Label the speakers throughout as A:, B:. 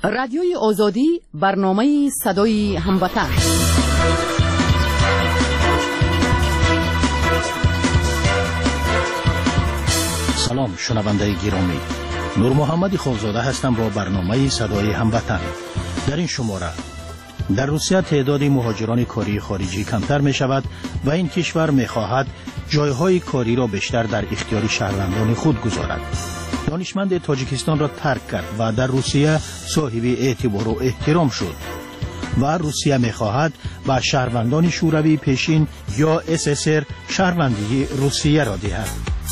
A: رادیوی آزادی برنامه صدای هموطن.
B: سلام شنونده گرامی، نور محمد خوزاده هستم با برنامه صدای هموطن. در این شماره در روسیه تعداد مهاجران کاری خارجی کمتر می شود و این کشور می خواهد جایهای کاری را بیشتر در اختیار شهروندان خود گذارد. دانشمند تاجیکستان را ترک کرد و در روسیه صاحب اعتبار و احترام شد و روسیه می خواهد به شهروندان شوروی پیشین یا SSR شهروندی روسیه را دهد.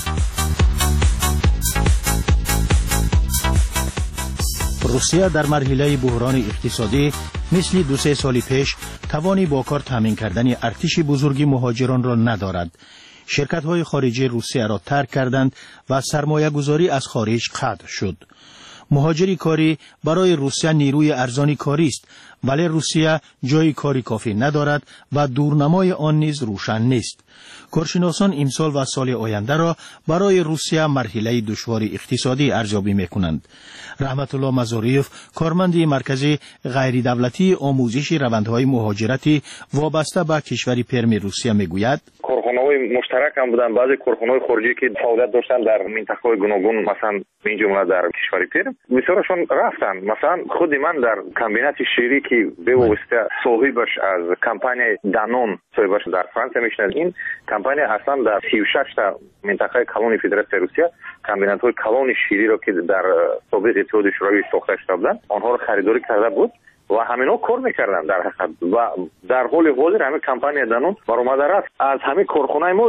B: روسیه در مرحله بحران اقتصادی مثل 2-3 سال پیش توانی با کار تامین کردن ارتش بزرگی مهاجران را ندارد. شرکت‌های خارجی روسیه را ترک کردند و سرمایه گذاری از خارج قطع شد. مهاجری کاری برای روسیه نیروی ارزانی کاری است، ولی روسیه جای کاری کافی ندارد و دورنمای آن نیز روشن نیست. کارشناسان امسال و سال آینده را برای روسیه مرحله دشوار اقتصادی ارزیابی می‌کنند. رحمت الله مزاریف، کارمند مرکز غیر دولتی آموزش روندهای مهاجرتی وابسته به کشور پرم روسیه میگوید:
C: کارخانه‌های مشترک هم بودن، بعضی کارخانه‌های خارجی که فعالیت داشتن در منطقه‌های گوناگون، مثلا این جمله در کشور پرم، بسیارشون رفتن. مثلا خود من در کمبینات شیری که به واسطه صاحبش از کمپانی دانون صاحبش در فرانسه میشنه، این کمپانی اصلا در 36 تا منطقه کلونی فدراسیون روسیه کمبینات‌های کلون شیری را که در سابق اتحاد شوروی ساخته شده بودند آنها را خریداری کرده بود و همینا کار میکردن در حقیقت. و در حال حاضر همین کمپانی دانون برآمده است، از همین کارخانه ما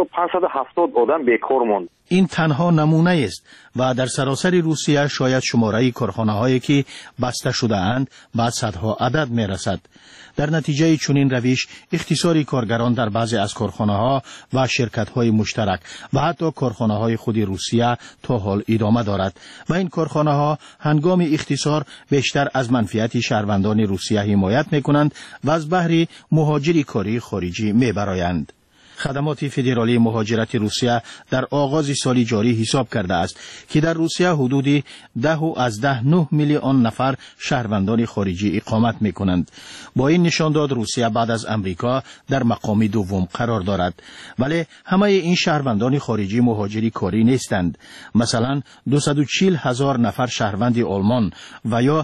C: 1570 آدم بیکار ماند.
B: این تنها نمونه است و در سراسر روسیه شاید شماره کارخانه‌هایی که بسته شده اند به صدها عدد میرسد. در نتیجه چنین روش اختصار کارگران در بعضی از کارخانه‌ها و شرکت‌های مشترک و حتی کارخانه‌های خود روسیه تا حال ادامه دارد و این کارخانه‌ها هنگام اختصار بیشتر از منفعت شهروندان روسیه حمایت می‌کنند و از بهره مهاجری کاری خارجی می‌برآیند. خدمات فدرالی مهاجرت روسیه در آغاز سال جاری حساب کرده است که در روسیه حدود 10 میلیون نفر شهروندان خارجی اقامت می کنند. با این نشانداد روسیه بعد از امریکا در مقام دوم قرار دارد، ولی همه این شهروندان خارجی مهاجری کاری نیستند. مثلا 240,000 نفر شهروند آلمان و یا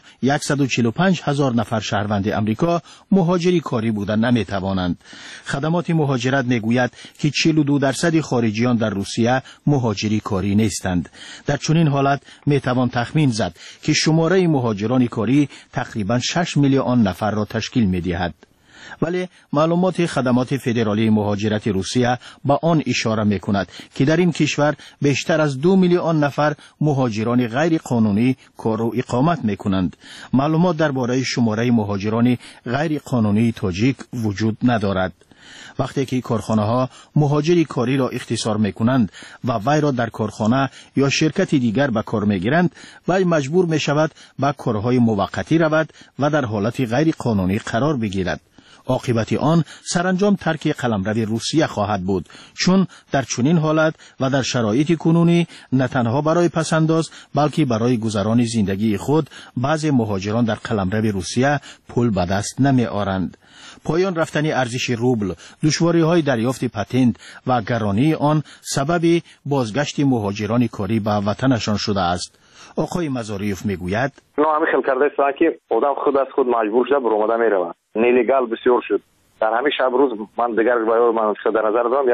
B: 145,000 نفر شهروند امریکا مهاجری کاری بودن نمی توانند. خدمات مهاجرت میگوید که 42% خارجیان در روسیه مهاجری کاری نیستند. در چنین حالت میتوان تخمین زد که شماره مهاجران کاری تقریبا 6 میلیون نفر را تشکیل میدهد. ولی معلومات خدمات فدرالی مهاجرت روسیه با آن اشاره میکند که در این کشور بیشتر از 2 میلیون نفر مهاجران غیر قانونی کار و اقامت میکنند. معلومات درباره شماره مهاجران غیر قانونی تاجیک وجود ندارد. وقتی که کارخانه‌ها مهاجری کاری را اختصار می‌کنند و وی را در کارخانه یا شرکت دیگر به کار می‌گیرند، وی مجبور می‌شود به کارهای موقتی رود و در حالت غیر قانونی قرار بگیرد. عاقبت آن سرانجام ترک قلمرو روسیه خواهد بود، چون در چنین حالت و در شرایط کنونی نه تنها برای پسنداز بلکه برای گذران زندگی خود بعضی مهاجران در قلمرو روسیه پول به دست نمی‌آورند. پایان رفتن ارزش روبل، دشواری‌های دریافت پتنت و گرانی آن سبب بازگشت مهاجران کاری به وطنشان شده است. آقای مزاریف میگوید:
C: همین خیلی کرده است که آدم خود از خود مجبور شده برآمده میرود. نیلیگال بسیار شد. در همین شب روز من دیگر بیار من در نظر دارم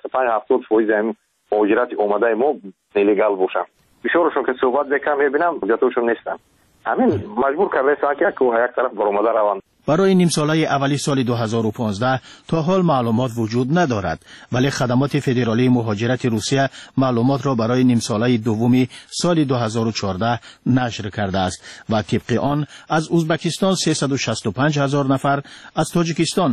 C: 65-70% همین مهاجرت اومده ما نیلیگال باشن. بسیارشون که صحبت بکنم میبینم جاتوشون نیستن. همین مجبور کرده است که یک طرف برآمده روند.
B: برای نیم ساله اولی سال 2015 تا حال معلومات وجود ندارد، ولی خدمات فدرالی مهاجرت روسیه معلومات را برای نیم ساله دومی سال 2014 نشر کرده است و طبق آن از ازبکستان 365,000 نفر، از تاجیکستان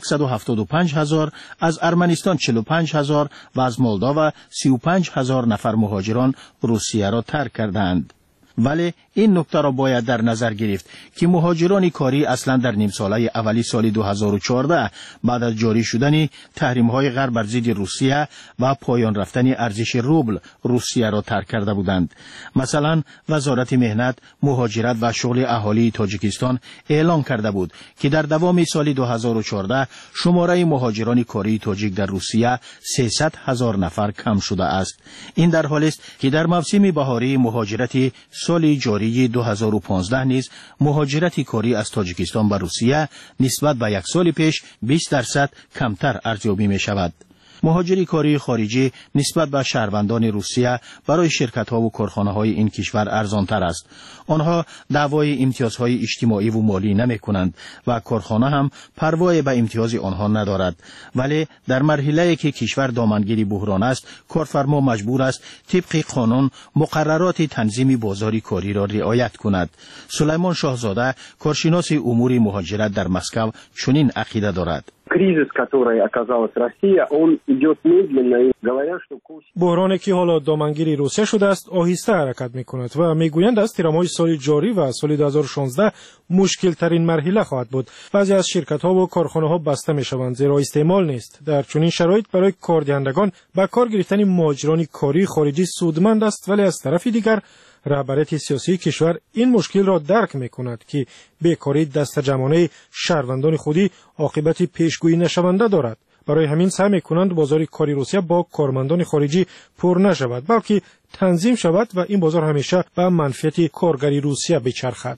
B: 175,000، از ارمنستان 45,000 و از مولداوا 35,000 نفر مهاجران روسیه را ترک کردند. ولی این نکته را باید در نظر گرفت که مهاجران کاری اصلا در نیم ساله اولی سال 2014 بعد از جاری شدن تحریم‌های غرب بر ضد روسیه و پایان رفتن ارزش روبل روسیه را ترک کرده بودند. مثلا وزارت مهنت، مهاجرت و شغل اهالی تاجیکستان اعلام کرده بود که در دوام سال 2014 شماره مهاجران کاری تاجیک در روسیه 300,000 نفر کم شده است. این در حالی است که در موسم بهاری مهاجرت سال جاری 2015 نیز مهاجرت کاری از تاجیکستان به روسیه نسبت به یک سال پیش 20% کمتر ارزیابی می شود. مهاجری کاری خارجی نسبت به شهروندان روسیه برای شرکت‌ها و کارخانه‌های این کشور ارزان‌تر است. آنها دعوای امتیازهای اجتماعی و مالی نمی‌کنند و کارخانه هم پروای به امتیاز آنها ندارد. ولی در مرحله‌ای که کشور دامنگیر بحران است، کارفرما مجبور است طبق قانون مقررات تنظیم بازار کاری را رعایت کند. سلیمان شاهزاده، کارشناس امور مهاجرت در مسکو، چنین عقیده دارد.
D: кризис, который оказалась Россия, он идет медленно, и говорят, что
E: بحرانی که حالا دامنگیر روسیه شده است آهسته حرکت می‌کند و میگویند از تیرمای سال جاری و سال 2016 مشکل ترین مرحله خواهد بود. بعضی از شرکت‌ها و کارخانه‌ها بسته می‌شوند زیرا استعمال نیست. در چنین شرایط برای کاردهندگان به کار گرفتن مهاجران کاری خارجی سودمند است، ولی از طرف دیگر رهبریت سیاسی کشور این مشکل را درک می‌کند که بیکاری دست جمعانه شهروندان خودی عاقبت پیشگویی نشونده دارد. برای همین سعی می‌کنند بازار کاری روسیه با کارمندان خارجی پر نشود، بلکه تنظیم شود و این بازار همیشه به منفعت کارگری روسیه بچرخد.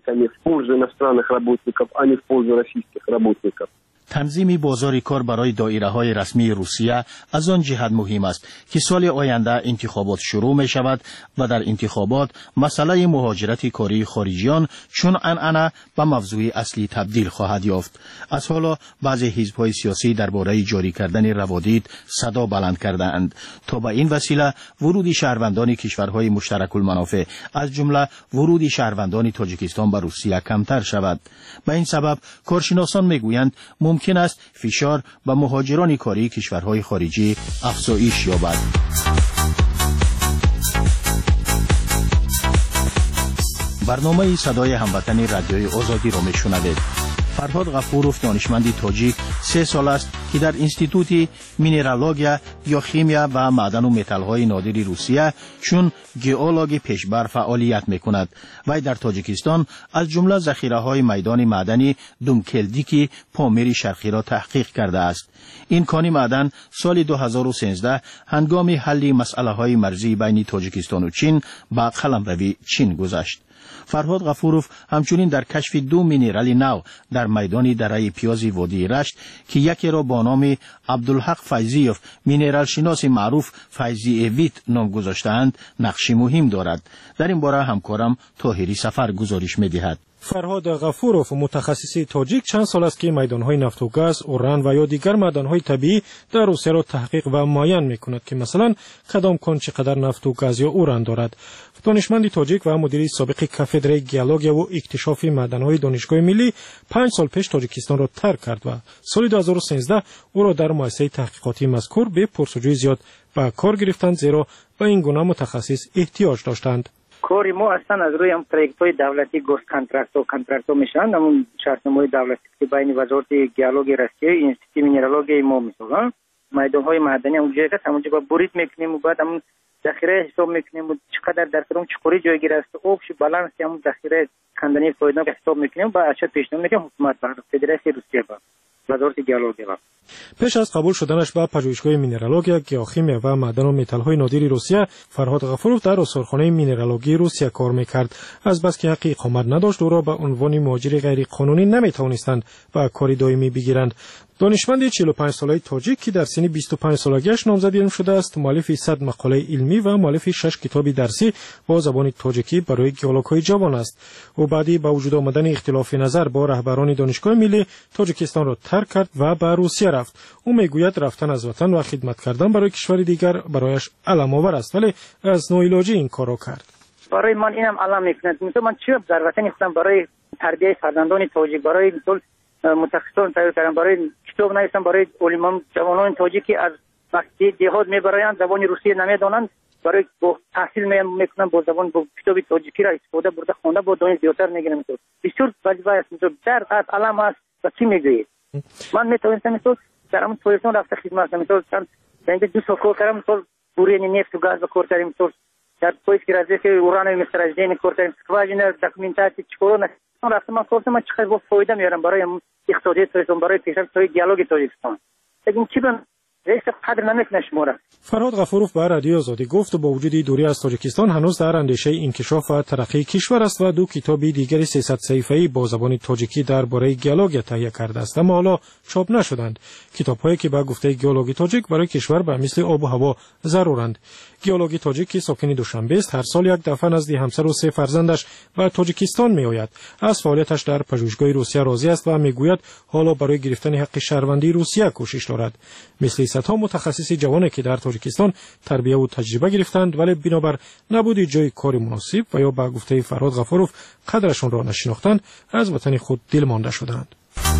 B: تنظیم بازار کار برای دایره‌های رسمی روسیه از آن جهت مهم است که سال آینده انتخابات شروع می شود و در انتخابات مسئله مهاجرت کاری خارجیان چون عنعنه به موضوع اصلی تبدیل خواهد یافت. از حالا بعضی حزب‌های سیاسی درباره جاری کردن روادید صدا بلند کرده‌اند تا به این وسیله ورود شهروندان کشورهای مشترک المنافع از جمله ورود شهروندان تاجیکستان به روسیه کمتر شود. به این سبب کارشناسان میگویند ممکن است فشار به مهاجران کاری کشورهای خارجی افزایش یابد. برنامه صدای هموطن رادیوی آزادی را میشنوید. فرهاد غفورов دانشمندی تاجیک 3 سال است که در انستیتوت مینرالوژیا یا شیمیا و معدن و متال‌های نادر روسیه چون ژئولوژ پیشبر فعالیت می‌کند. وی در تاجیکستان از جمله ذخیره‌های میدان معدنی دومکلدیکی پامیر شرقی را تحقیق کرده است. این کان معدن سال 2013 هنگام حل مسئله‌های مرزی بین تاجیکستان و چین با قلمروی چین گذشت. فرهاد غفورов همچنین در کشف 2 مینرال نو در میدان دره پیازی وادی رشت که یکی را با نام عبدالحق فیضیوف مینرال شناس معروف فیضی اویت نام گذاشته‌اند نقشی مهم دارد. در این باره همکارم طاهری سفر گزارش می‌دهد.
E: فرهاد غفورov متخصص تاجیک چند سال است که میدان‌های نفت و گاز، اوران و یا دیگر معدن‌های طبیعی در روسیه را تحقیق و معاین می‌کند که مثلا کدام کان چقدر نفت و گاز یا اوران دارد. دانشمند تاجیک و مدیر سابق کافدره ژئولوژی و اکتشاف معدن‌های دانشگاه ملی 5 سال پیش تاجیکستان را ترک کرد و سال 2013 او را در مؤسسه تحقیقاتی مذکور به پرسجوی زیاد به کار گرفتند زیرا به این گونه متخصص احتیاج داشتند.
F: کاری ما اصلا از روی هم پروژه‌های دولتی گوست کانترکت میشن، همون شرطنامه‌های دولتی که بین وزارت ژئولوژی روسیه انستیتوت مینرالوژی ما میسازن، میدان‌های معدنی اونجا که همونجا با بریت میکنیم و بعد همون ذخیره حساب میکنیم و چقدر در کدوم چقوری جایگیر است، آبش بالانس همون ذخیره کندنی فایده حساب میکنیم و ارشد پیشنهاد میکنیم حکومت به فدراسیون روسیه با وزارت ژئولوژی.
E: پیش از قبول شدنش به پژوهشگاه مینرالوژیا، گیاه‌شیمیا و معدن و متال‌های نادر روسیه، فرهاد غفورov در آثارخانه مینرالوژی روسیه کار می‌کرد. از بس که حق اقامت نداشت او را به عنوان مهاجر غیر قانونی نمی‌توانستند و کاری دائمی بگیرند. دانشمند 45 ساله تاجیک که در سن 25 سالگیش نامزد علم شده است، مؤلف 100 مقاله علمی و مؤلف 6 کتاب درسی با زبان تاجیکی برای ژئولوژهای جوان است. او بعدی با وجود آمدن اختلاف نظر با رهبران دانشگاه ملی تاجیکستان را ترک کرد و به روسیه رفت. او میگوید رفتن از وطن و خدمت کردن برای کشور دیگر برایش علم آور است، ولی از ناعلاجی این کارو کرد.
F: برای من اینم علم میکنه. مثلا من چی در وطن خودم برای تربیت فرزندان تاجیک، برای متخصصان تایید کردن، برای کتاب نوشتن برای علمان جوانان تاجیکی از وقتی دهات میبرند زبان روسی نمیدونند، برای تحصیل میکنن با زبان با کتاب تاجیکی را استفاده برده خونده با دانش زیادتر میگیرن. تو بسیار وظیفه است. در از علم است و چی میگویید؟ من میتونستم تو در همون پلیسون رفته خدمت کنم. تو در 2 سال کار کردم. تو بورین نفت و گاز با کار کردیم. تو در پلیس که رازی که اوران مسترجدین کار کردیم. واجن داکومنتاسی چیکار نکردم. رفتم من گفتم من چقدر با فایده میارم برای اقتصادی تاجیکستان، برای پیشرفت دیالوگ تاجیکستان. لیکن چی بن رئیس قدر نمیکنه شماره.
E: فرهاد غفوروف به رادیو آزادی گفت با وجود دوری از تاجیکستان هنوز در اندیشه انکشاف و ترقی کشور است و 2 کتاب دیگر 300 صفحه‌ای با زبان تاجیکی درباره گیالوگ تهیه کرده است، اما حالا چاپ نشدند. کتاب‌هایی که به گفته گیالوگ تاجیک برای کشور به مثل آب و هوا ضرورند. گیالوگ تاجیک که ساکن دوشنبه است، هر سال یک دفعه نزد همسر و 3 فرزندش به تاجیکستان میآید. از فعالیتش در پژوهشگاه روسیه راضی است و میگوید حالا برای گرفتن حق شهروندی روسیه کوشش دارد. مثل صدها متخصص جوانی که در تاجیکستان تربیت و تجربه گرفتند ولی بنابر نبود جای کار مناسب و یا به گفته فرهاد غفوروف قدرشون را نشناختند، از وطن خود دل مانده شدند.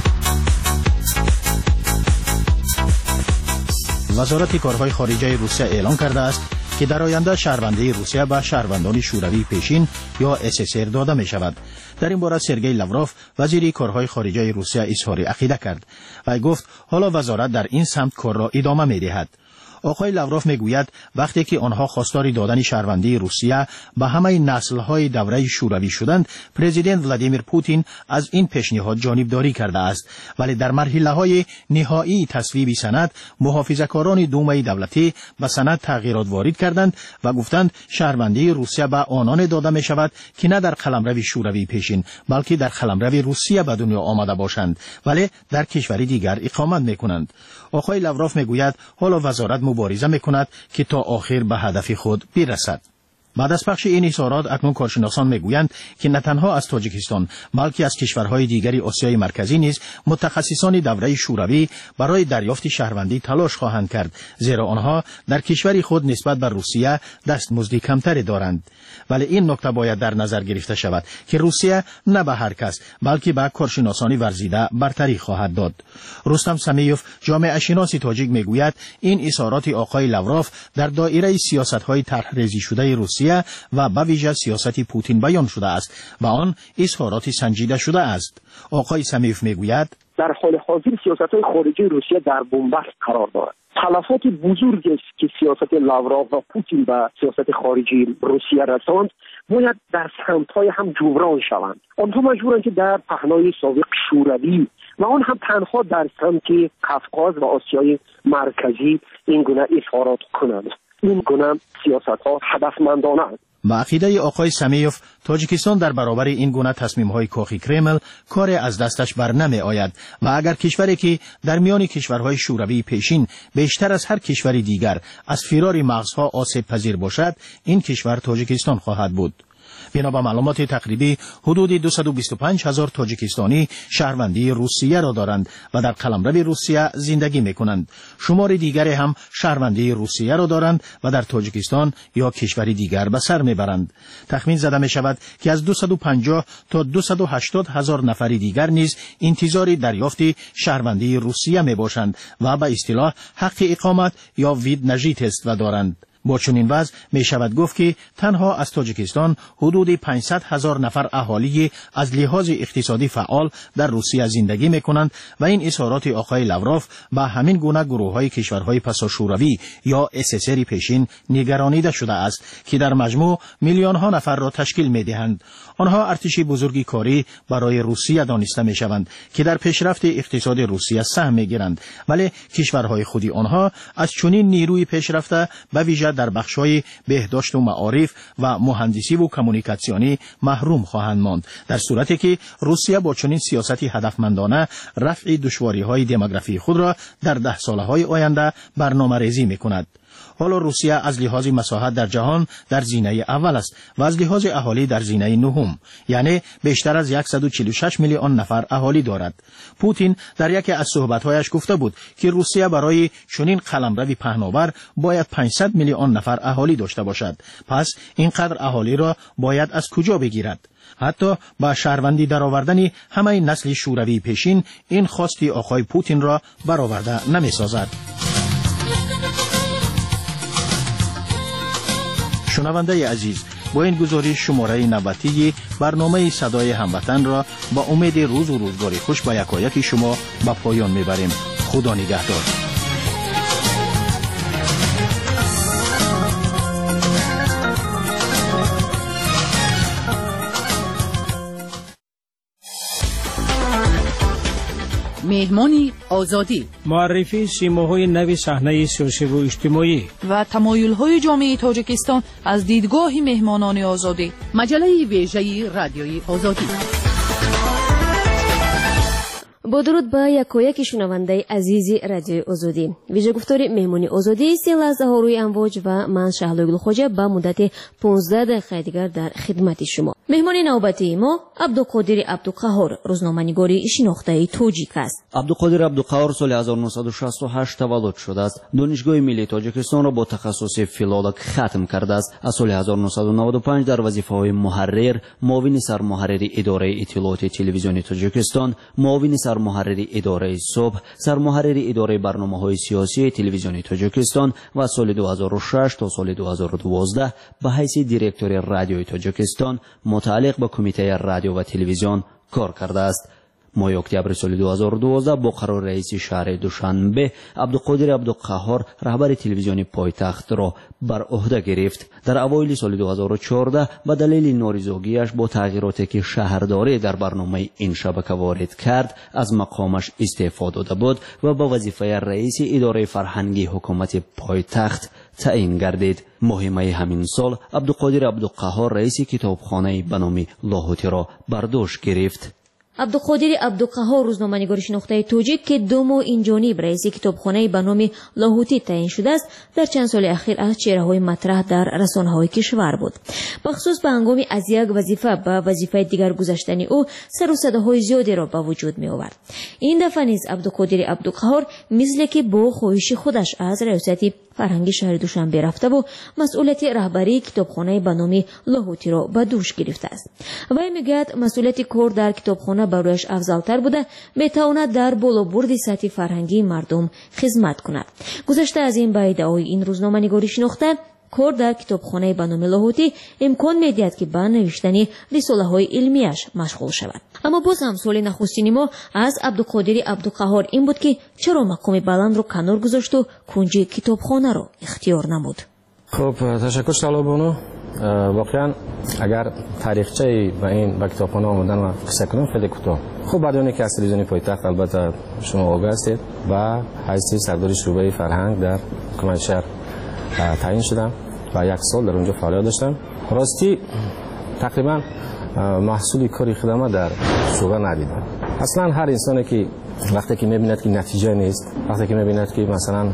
B: وزارت کارهای خارجه روسیه اعلام کرده است که در آینده شهروندی روسیه به شهروندان شوروی پیشین یا SSR داده می شود. در این باره سرگئی لاوروف وزیر کارهای خارجه روسیه اظهار عقیده کرد و گفت حالا وزارت در این سمت کار را ادامه می دهد. آقای لاوروف میگوید وقتی که آنها خواستار دادن شهروندی روسیه به همه نسل‌های دوره شوروی شدند، پرزیدنت ولادیمیر پوتین از این پیشنهاد جانبداری کرده است، ولی در مرحله‌های نهایی تصویب سند محافظه‌کاران دومای دولتی به سند تغییرات وارد کردند و گفتند شهروندی روسیه به آنان داده می شود که نه در قلمرو شوروی پیشین بلکه در قلمرو روسیه به دنیا آمده باشند ولی در کشوری دیگر اقامت می‌کنند. آقای لاوروف میگوید حالا وزارت مبارزه میکند که تا آخر به هدف خود برسد. بعد از پخش این اظهارات اکنون کارشناسان میگویند که نه تنها از تاجیکستان بلکه از کشورهای دیگری آسیای مرکزی نیز متخصصان دوره شوروی برای دریافت شهروندی تلاش خواهند کرد، زیرا آنها در کشور خود نسبت به روسیه دستمزد کمتری دارند. ولی این نکته باید در نظر گرفته شود که روسیه نه به هر کس بلکه به کارشناسان ورزیده برتری خواهد داد. رستم سمیوف جامعه شناس تاجیک میگوید این اظهارات آقای لاوروف در دایره سیاست‌های طرح‌ریزی شده روسیه و به ویژه سیاست پوتین بیان شده است و آن اظهارات سنجیده شده است. آقای سمیوف میگوید
D: در حال حاضر سیاست‌های خارجی روسیه در بنبست قرار دارد. تلفات بزرگی است که سیاست لاوروف و پوتین به سیاست خارجی روسیه رساند باید در سمت‌های هم جبران شوند. آنها مجبورند که در پهنای سابق شوروی و آن هم تنها در سمت قفقاز و آسیای مرکزی این گونه اظهارات کنند. این گونه سیاست‌ها هدفمندانه است.
B: با عقیده آقای سمیوف تاجیکستان در برابر این گونه تصمیم‌های کاخی کرمل کار از دستش بر نمی آید و اگر کشوری که در میان کشورهای شوروی پیشین بیشتر از هر کشوری دیگر از فرار مغزها آسیب پذیر باشد، این کشور تاجیکستان خواهد بود. بنا به معلومات تقریبی حدود 225,000 تاجیکستانی شهروندی روسیه را دارند و در قلمرو روسیه زندگی می‌کنند. شمار دیگری هم شهروندی روسیه را دارند و در تاجیکستان یا کشوری دیگر به سر میبرند. تخمین زده می شود که از 250 تا 280,000 نفر دیگر نیز انتظار دریافت شهروندی روسیه می باشند و به اصطلاح حق اقامت یا وید نژیت است و دارند. با چنین وضع می شود گفت که تنها از تاجیکستان حدود 500,000 نفر اهالی از لحاظ اقتصادی فعال در روسیه زندگی می کنند و این اظهارات آقای لاوروف به همین گونه گروه‌های کشورهای پساشوروی یا SSR پیشین نگرانیده شده است که در مجموع میلیون‌ها نفر را تشکیل می دهند. آنها ارتشی بزرگی کاری برای روسیه دانسته می شوند که در پیشرفت اقتصاد روسیه سهم می گیرند، ولی کشورهای خودی آنها از چنین نیروی پیشرفته به ویژه در بخش‌های بهداشت و معارف و مهندسی و کمونیکاسیونی محروم خواهند ماند، در صورتی که روسیه با چنین سیاستی هدفمندانه رفع دشواری‌های دموگرافی خود را در 10 سال‌های آینده برنامه‌ریزی می‌کند. حالا روسیه از لحاظ مساحت در جهان در زینه اول است و از لحاظ اهالی در زینه نهم، یعنی بیشتر از 146 میلیون نفر اهالی دارد. پوتین در یکی از صحبت‌هایش گفته بود که روسیه برای چنین قلمرو پهناور باید 500 میلیون نفر اهالی داشته باشد. پس اینقدر اهالی را باید از کجا بگیرد؟ حتی با شهروندی درآوردن همه نسل شوروی پیشین این خواستی آقای پوتین را برآورده نمی‌سازد. شنونده عزیز، با این گزارش شماره نوبتی برنامه صدای هموطن را با امید روز و روزگاری خوش با یکایک شما به پایان میبریم. خدا نگهدار.
A: مهمانی آزادی،
G: معرفی سیماهای نوی صحنه سیاسی و اجتماعی
H: و تمایل‌های جامعه تاجیکستان از دیدگاه مهمانان آزادی.
A: مجله ویژه رادیوی آزادی.
I: با درود به یکایک شنونده عزیز رادیوی آزادی. ویژه گفتار مهمانی آزادی 30 لحظه ها روی امواج و من شهلا گلخوجه به مدت 15 دقیقه دیگر در خدمت شما. مهمان نوبتی ما عبدالقادر عبدالقهار، روزنامه‌نگاری شناخته تاجیک است.
J: عبدالقادر عبدالقهار سال 1968 تولد شده است. دانشگاه ملی تاجیکستان را با تخصص فیلولوگ ختم کرده است. از سال 1995 در وظیفه‌های محرر، معاون سرمحرر اداره اطلاعات تلویزیونی تاجیکستان، معاون سرمحرر اداره صبح، سرمحرر اداره برنامه‌های سیاسی تلویزیونی تاجیکستان و از سال 2006 تا سال 2012 به حیث دیرکتور رادیوی تاجیکستان متعلق به کمیته رادیو و تلویزیون کار کرده است. ماه اکتبر سال 2012 با قرار رئیس شهر دوشنبه عبدالقادر عبدالقهار رهبر تلویزیون پایتخت را بر عهده گرفت. در اوایل سال 2014 به دلیل نارضایتی‌اش با تغییراتی که شهرداری در برنامه این شبکه وارد کرد از مقامش استعفا داده بود و به وظیفه رئیس اداره فرهنگی حکومت پایتخت تعیین گردید. ماه می همین سال عبدالقادر عبدالقهار رئیس کتابخانه به نام لاهوتی را بر دوش گرفت.
I: عبدالقادر عبدالقهار روزنامه‌نگار شناخته تاجیک که 2 ماه این جانب رئیس کتابخانه به نام لاهوتی تعیین شده است، در چند سال اخیر از چهره‌های مطرح در رسانه‌های کشور بود. بخصوص به هنگام از یک وظیفه به وظیفه دیگر گذشتن او سر و صداهای زیادی را به وجود می آورد. این دفعه نیز عبدالقادر عبدالقهار مثل که با خواهش خودش از ریاست فرهنگی شهر دوشنبه رفته و مسئولیت رهبری کتابخانه به نام لاهوتی را به دوش گرفته است. وی میگوید مسئولیت کار در کتابخانه برایش افضلتر بوده، بتواند در بالابرد سطح فرهنگی مردم خدمت کند. گذشته از این به ادعای این روزنامه‌نگاری شناخته، کار در کتابخانه به نام لاهوتی امکان می‌دهد که به نوشتن رساله‌های علمیش مشغول شود. اما باز هم سوال نخستین ما از عبدالقادر عبدالقهار این بود که چرا مقام بلند رو کنار گذاشت و کنج کتابخانه رو اختیار نمود.
K: خب تشکر شالابونو. واقعا اگر تاریخچه و این به کتابخانه آمدن و قصه کنم خیلی کوتاه. خب بعد اون که از تلویزیون پایتخت البته شما آگاه هستید و حیث سردار شعبه فرهنگ در حکومت شهر تعیین شدم و 1 سال در اونجا فعالیت داشتم. راستی تقریبا محصول کاری خدمت در شعبه ندیدم. اصلا هر انسانی که وقتی که میبیند که نتیجه نیست، وقتی که میبیند که مثلا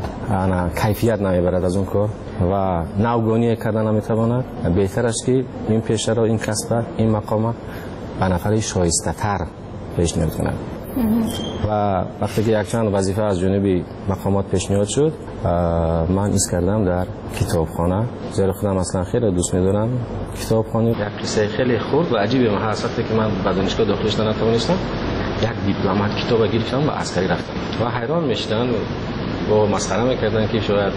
K: کیفیت نمیبرد از اون کار و نوگانی کردن نمیتواند، بهتر است که این پیشه را، این کسب، این مقام به نفر شایسته تر پیشنهاد کنند. و وقتی که یک چند وظیفه از جانب مقامات پیشنهاد شد، من ایست کردم در کتابخانه. زیرا خودم اصلا خیلی دوست می‌دارم کتابخانه. یک قصه خیلی خرد و عجیبه. من هر وقتی که من به دانشگاه داخل شدم نتوانستم، یک دیپلمات کتاب گرفتم و عسکری رفتم و حیران میشدن و مسخره میکردن که شاید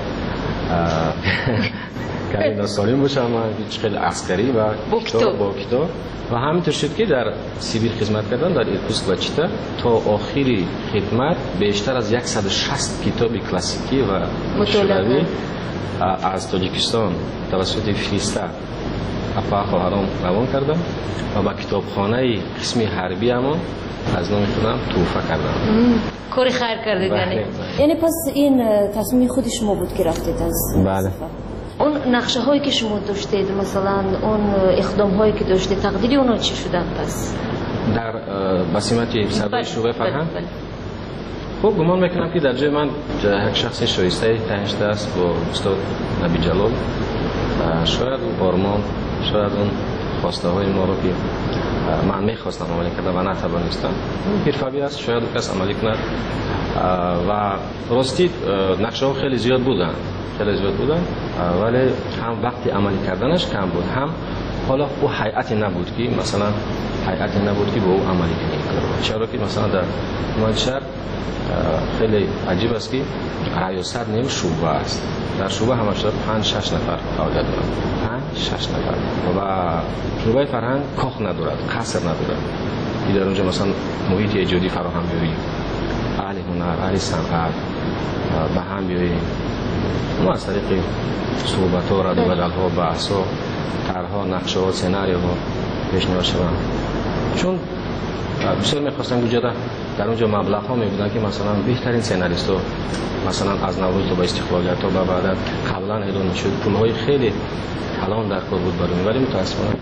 K: کمی ناسالم باشم من خیلی عسکری و با کتاب و همینطور شد که در سیبیر خدمت کردن در ایرکوتسک و چیتا تا آخری خدمت بیشتر از 160 کتاب کلاسیکی و شوروی از تاجیکستان توسط فیستا اپا خواهرام روان کردم و با کتابخانه قسم حربی هم از نام خودم توفه کردم.
I: کاری خیر کردید یعنی پس این تصمیم خود شما بود که رفتید از
K: بله.
I: اون نقشه هایی که شما داشتید، مثلا اون اقدام هایی که داشتید، تقدیری اونا چی شدن پس؟
K: در بسیمت سردار شعبه فرهنگ؟ خب گمان میکنم که در جای من یک شخص شایسته تعیین شده است با استاد نبی جلال. شاید آرمان، شاید اون خواسته های ما رو که من میخواستم عملی کردم و نتوانستم، حرفه‌ای است، شاید کس عملی کند. و راستی نقشه ها خیلی زیاد بودن ولی هم وقتی عملی کردنش کم بود، هم حالا او هیئتی نبود که مثلا هیئتی نبود که به او عملی کنه. چرا که مثلا در منشر خیلی عجیب است که ریاست نیم شعبه است در شعبه همه شده 5-6 نفر فعالیت دارند. 5-6 نفر و شعبه فرهنگ کاخ ندارد، قصر ندارد. در اونجا مثلا محیط ایجادی فراهم بیاری، اهل هنر، اهل صنعت به هم بیاری. ما از طریق صحبت ها، رد و بدل ها، بحث ها، طرح‌ها، نقشه ها، سناریو ها پیشنهاد شدن. چون بسیار می‌خواستن گوجه در اونجا مبلغ ها می‌بودن که مثلا بهترین سناریست ها مثلا از نوروز تا به استقلالیت تا به بعد قبلا اعلام شد پول‌های خیلی الان در کار بود برای ولی متأسفانه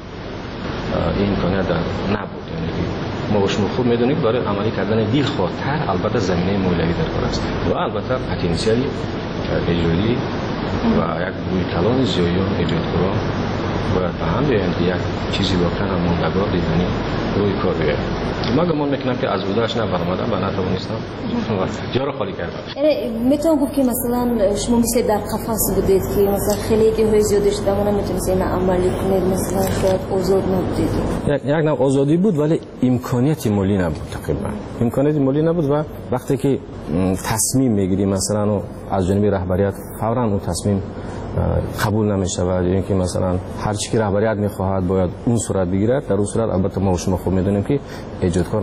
K: این امکانیت نبود. یعنی ما با شما خوب می‌دونید برای عملی کردن دلخواه‌تر البته زمینه مولوی در کار است و البته پتانسیل ایجادی و یک بوی کلان زیایی ایجادکاران باید به هم بیایند که یک چیزی واقعا هم موندگار دیدنی روی کار بیاید. ما گمان میکنم که از بودهش نبرآمدم و نتوانستم جا را خالی کردم.
I: میتونم گفت که مثلا شما مثل در قفس بودید که مثلا خیلی ایده‌های زیاد داشتید اما نمیتونستید عملی کنید، مثلا شاید آزاد نبودید.
K: یک نوع آزادی بود ولی امکانیت مالی نبود تقریبا. امکانیت مالی نبود و وقتی که تصمیم میگیری مثلا از جانب رهبریت فوراً اون تصمیم قبول نمی‌شود، یعنی که مثلا هر چی که رهبریت می‌خواهد باید اون صورت بگیرد. در اون صورت البته ما و شما خوب می‌دونیم که ایجادکار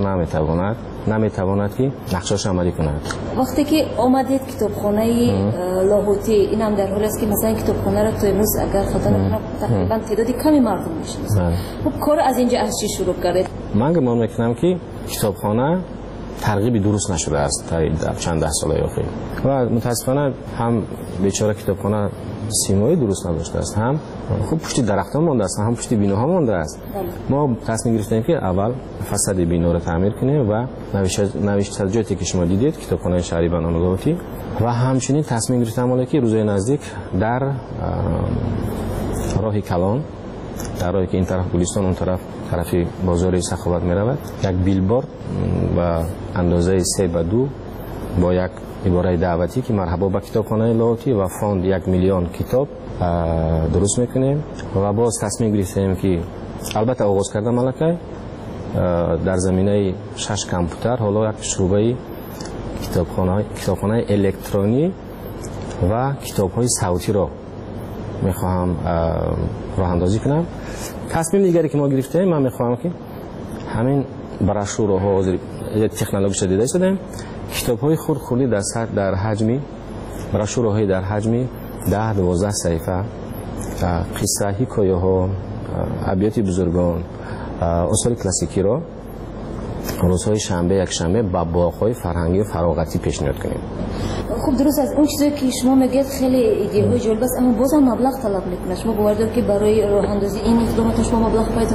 K: نمی‌تواند که نقشه‌اش عملی کند.
I: وقتی که آمدید کتابخانه لاهوتی این هم در حال است که مثلا کتابخانه را تو امروز اگر خطا نکنم تقریبا تعدادی کمی مردم می‌شناسند. خب کار از اینجا از چی شروع کردید؟
K: من گمان می‌کنم که کتابخانه ترغیبی درست نشده است در چند ده سال اخیر و متاسفانه هم بیچاره کتابخانه سیمایی درست نداشته است، هم خوب پشت درختان مانده است، هم پشت بیناها مانده است. ما تصمیم گرفتیم که اول فساد بینا را تعمیر کنیم و نوشتجاتی که شما دیدید کتابخانه شهری بنان لاهوتی و همچنین تصمیم گرفتیم که روزهای نزدیک در راه کلان، در راهی که این طرف گلستان اون طرفی بازار سخاوت می رود، یک بیلبورد و اندازه 3:2 با یک عباره دعوتی که مرحبا به کتابخانه لاهوتی و فاند 1 میلیون کتاب درست میکنیم و باز تصمیم گرفتیم که البته آغاز کردم ملکه در زمینه 6 کامپیوتر حالا یک شعبه کتابخانه الکترونی و کتاب‌های صوتی را میخواهم راه اندازی کنم. تصمیم دیگری که ما گرفتیم من میخواهم که همین براشورها حاضر تکنولوژی شده شدیم کتاب‌های خردی در حجمی براشورهای در حجمی 10-12 صفحه قصه حکایه ها ابیات بزرگان اصول کلاسیکی را روزهای شنبه یک شنبه با باغ‌های فرهنگی و فراغتی پیشنهاد کنیم.
I: خب درست از اون چیزی که شما میگید خیلی ایده‌های جالب است اما بازم مبلغ طلب میکنه. شما باور دارید که برای راه اندازی این اقدامات شما مبلغ پیدا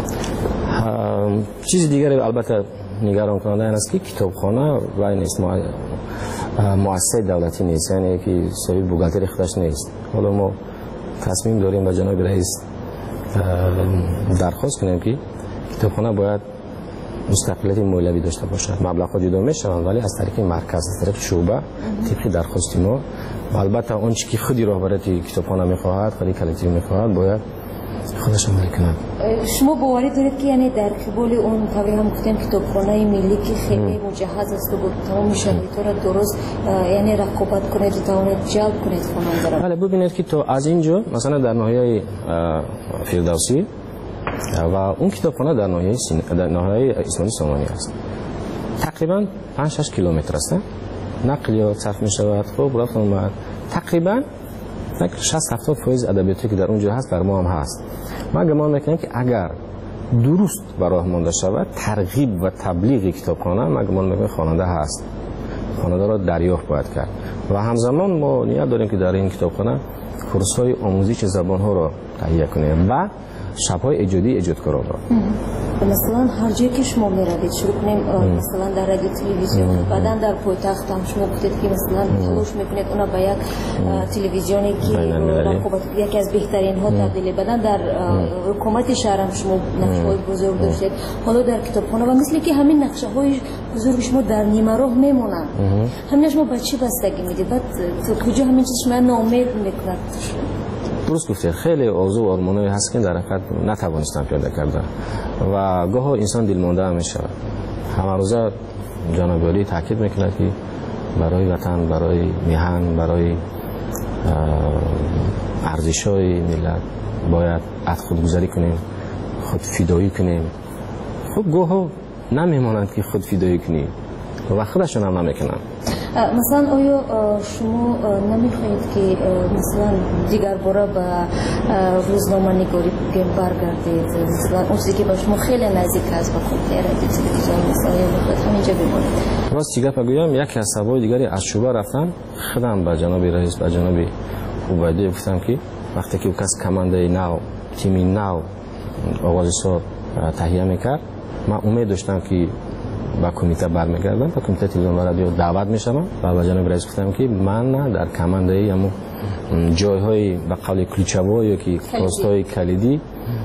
I: میکنید؟
K: چیز دیگری البته نگران کننده است که کتابخانه رای نیست، مؤسسه دولتی نیست، یعنی که صاحب بوغالتری خودش نیست. حالا ما تصمیم داریم با جناب رئیس درخواست کنیم که کتابخانه باید مستقلیت مولوی داشته باشد. مبلغ جدا میشوند ولی از طریق مرکز، از طریق شعبه طبق درخواست ما و البته اون چیزی که خودی رهبریت کتابخانه میخواهد، خودی کلیتی میخواهد باید خودش عمل کنند.
I: شما باوری دارید که یعنی در قبال اون طوری هم گفتیم کتابخانه ملی که خیلی مجهز است و تمام شرایط را درست یعنی رقابت کنید و توانید جلب کنید خواننده را.
K: بله ببینید که تو از اینجا مثلا در ناحیه فردوسی و اون کتابخانه در ناحیه اسماعیل سامانی است. تقریبا 5-6 کیلومتر است. نقلیات صرف می شود. خب رفت اومد. تقریبا 60-70% ادبیاتی که در اونجا هست در ما هم هست. من گمان میکنم که اگر درست و راه مانده شود ترغیب و تبلیغ کتابخانه من گمان میکنم خواننده هست. خواننده را دریافت باید کرد و همزمان ما نیت داریم که در این کتابخانه کورس‌های آموزش زبان‌ها را تهیه کنیم و شب‌های ایجادی ایجادکاران را.
I: مثلا هر جایی که شما میروید شروع کنیم مثلا در رادیو تلویزیون بعداً در پایتخت هم شما گفتید که مثلا تلاش میکنید اونا به یک تلویزیونی که رقابت یکی از بهترین ها تبدیل بعداً در حکومت شهر هم شما نقشه‌های بزرگ داشتید. حالا در کتابخانه و مثل که همین نقشه‌های بزرگ شما در نیمه راه میمونن. همین شما به چی بستگی میدید؟ بعد تو کجا همین چیز شما ناامید میکنه؟
K: درست گفتید خیلی آرزو و آرمانایی هست که در حقیقت نتوانستم پیاده کردن و گاه انسان دلمانده هم میشه. همه روزه جناب عالی تاکید میکنه که برای وطن، برای میهن، برای ارزش‌های ملت باید از خودگذری کنیم، خود فدایی کنیم. خب گوها نمیمانند که خود فدایی کنیم و خودشون هم نمیکنن.
I: مثلا آیا شما نمیخواهید که مثلا دیگر باره به روزنامه نگاری برگردید؟ مثلا اون چیزی که با شما خیلی نزدیک است به کمپیوتر تلویزیون مثلا یا همینجا بمونید؟
K: راستی گپ بگویم یکی از سوای دیگری از شعبه رفتن خودم به جناب رئیس به جناب عبیده گفتم که وقتی که کس کمانده نو تیمی نو آغاز صبح تهیه میکرد من امید داشتم که با کمیته برمیگردم با کمیته تلویزیون و رادیو دعوت میشم و با جناب رئیس گفتم که من در کمانده همون جایهای به قول کلیچه‌ها یا که پست‌های کلیدی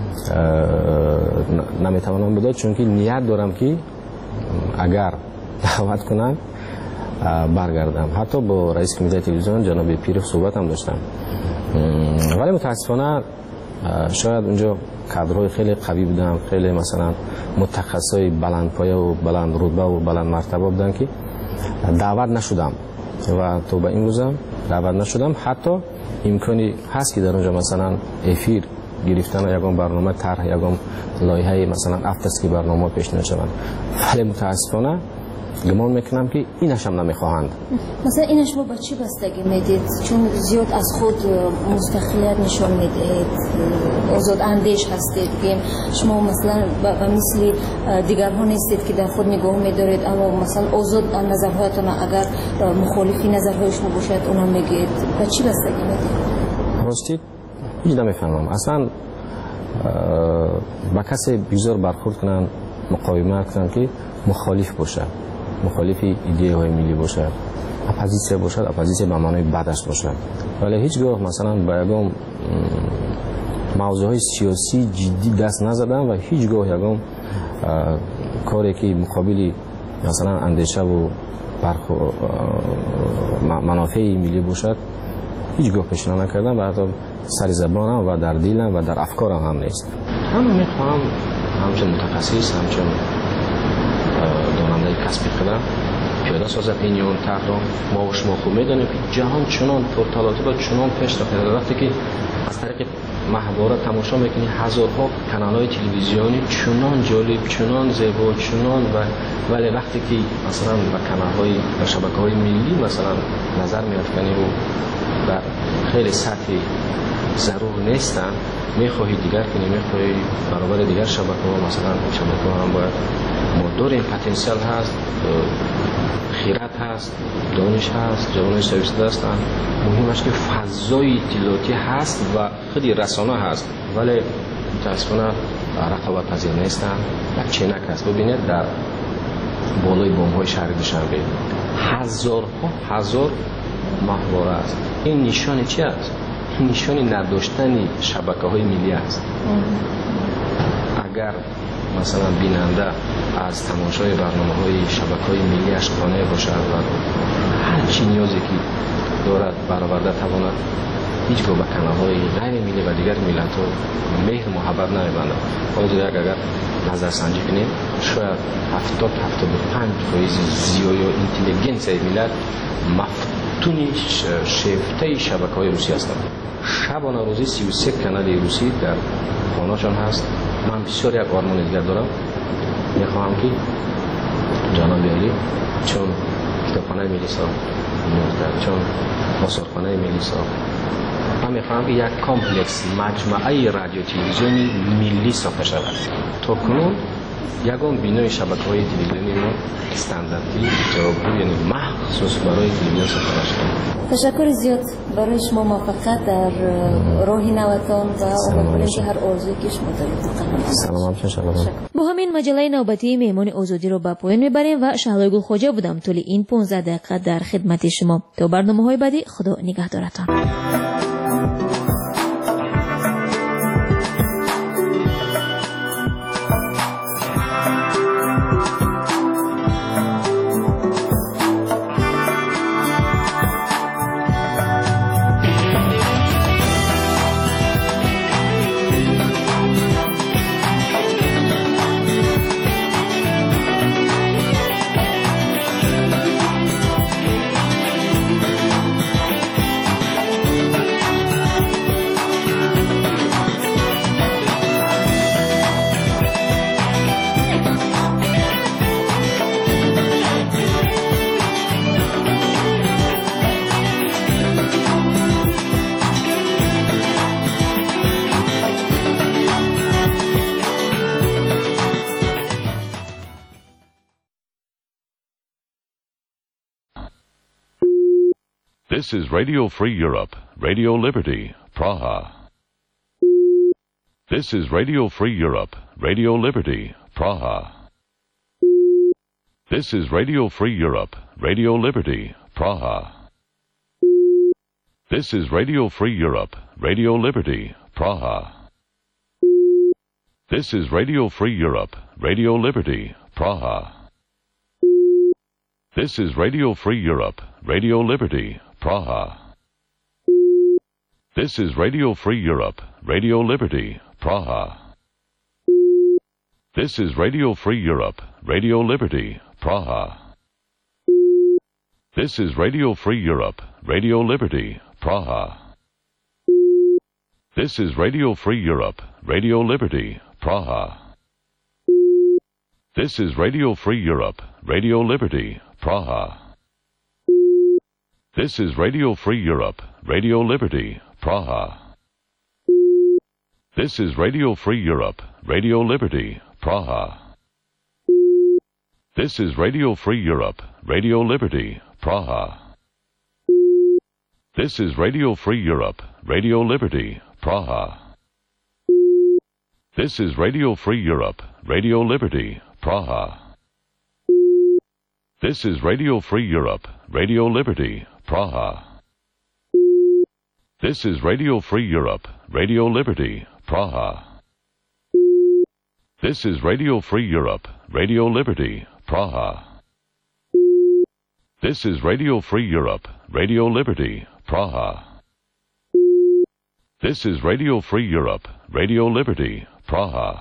K: نمیتوانم بدم چون که نیت دارم که اگر دعوت کنن برگردم. حتی با رئیس کمیته تلویزیون جناب پیرخ صحبت هم داشتم ولی متاسفانه شاید اونجا کادرهای خیلی قوی بودن، خیلی مثلا متخصصای بلند پایه و بلند رتبه و بلند مرتبه بودن که دعوت نشدم و تو به این روزم دعوت نشدم. حتی امکانی هست که در اونجا مثلا افیر گرفتن یگان برنامه طرح یگان لایحه مثلا افتسکی برنامه پیشنهاد شوند ولی متاسفانه گمان میکنم که اینش هم نمیخواهند.
I: مثلا اینش با چی بستگی میدید؟ چون زیاد از خود مستقلیت نشان میدهید، آزاد اندیش هستید، بگیم شما مثلا به مثل دیگرها نیستید که در خود نگاه میدارید اما مثلا آزاد نظرهایتان اگر مخالفی نظرهای شما باشد اونم میگید. با چی بستگی میدید؟
K: راستی هیچ نمیفهمم اصلا با کسی بیزار برخورد کنن مقاومت کنن که مخالف باشه، مخالف ایده های ملی باشد، اپوزیسیون باشد، اپوزیسیون به معنای بدش باشد ولی هیچگاه مثلا با یگام موضوع های سیاسی جدی دست نزدم و هیچگاه یگام کاری که مقابلی مثلا اندیشه و منافع ملی باشد هیچگاه پیشنهاد نکردم و حتی سر زبانم و در دلم و در افکارم هم نیست. همه میخوام همچون متخصص همچون داننده کسب خودم پیاده سازد این یون طرح ما و شما خوب میدونیم که جهان چنان پرتالاتی و چنان پیشرفت رفته که از طریق محواره تماشا میکنی هزارها کانال‌های تلویزیونی چنان جالب چنان زیبا چنان ولی وقتی که مثلا به کانال‌های و شبکه‌های ملی مثلا نظر میافکنی و در خیلی سطح ضرور نیستن میخواهی دیگر کنی میخواهی برابر دیگر شبکه‌ها مثلا شبکه‌ها هم باید ما داریم پتانسیل هست خیرات هست دانش هست جوانای سرویس هستن مهمش که فضای اطلاعاتی هست و خیلی رسانه هست ولی متاسفانه رقابت پذیر نیستن و چینک هست. ببینید در بالای بمب‌های شهر دوشنبه هزار محوره است. این نشان چی است؟ این نشان نداشتن شبکه‌های ملی است. اگر مثلا بیننده از تماشای برنامه‌های شبکه‌های ملی اشقانه باشد و هر چی نیازی که دارد برآورده تواند هیچگاه به کانال‌های غیر ملی و دیگر ملت‌ها مهر محبت نمی‌بندد. حالا اگر نظرسنجی کنیم شاید 70-75% زیایی و اینتلیجنس ملت مفتون شیفته شبکه‌های روسی هستند. شبانه روزی 33 کانال روسی در خانه‌شان هست. من بسیار یک آرمان دیگر دارم میخواهم که جناب علی چون کتابخانه ملی ساخت چون آثارخانه ملی ساخت من میخواهم که یک کامپلکس مجموعه رادیو تلویزیونی ملی ساخته شود. تا کنون یگان بینای شبکه‌های تلویزیونی ما استانداردی جوابگو یعنی مخصوص برای تلویزیون ساخته شده.
I: تشکر زیاد برای شما موفقیت در راه نوتان و امیدواریم که هر آرزویی که شما دارید.
K: سلام.
I: با همین مجله نوبتی مهمان آزادی رو به پایان میبریم و شهلای گلخواجه بودم طول این 15 دقیقه در خدمت شما. تا برنامه‌های بعدی خدا نگهدارتان.
L: This is Radio Free Europe, Radio Liberty, Praha. This is Radio Free Europe, Radio Liberty, Praha. This is Radio Free Europe, Radio Liberty, Praha. This is Radio Free Europe, Radio Liberty, Praha. This is Radio Free Europe, Radio Liberty, Praha. This is Radio Free Europe, Radio Liberty, Praha. This is Radio Free Europe, Radio Liberty, Praha. This is Radio Free Europe, Radio Liberty, Praha. This is Radio Free Europe, Radio Liberty, Praha. This is Radio Free Europe, Radio Liberty, Praha. This is Radio Free Europe, Radio Liberty, Praha. This is Radio Free Europe, Radio Liberty, Praha. This is Radio Free Europe, Radio Liberty, Praha. This is Radio Free Europe, Radio Liberty, Praha. This is Radio Free Europe, Radio Liberty, Praha. This is Radio Free Europe, Radio Liberty, Praha. This is Radio Free Europe, Radio Liberty, Praha. This is Radio Free Europe, Radio Liberty, Praha. This is Radio Free Europe, Radio Liberty, Praha. This is Radio Free Europe, Radio Liberty, Praha. This is Radio Free Europe, Radio Liberty, Praha.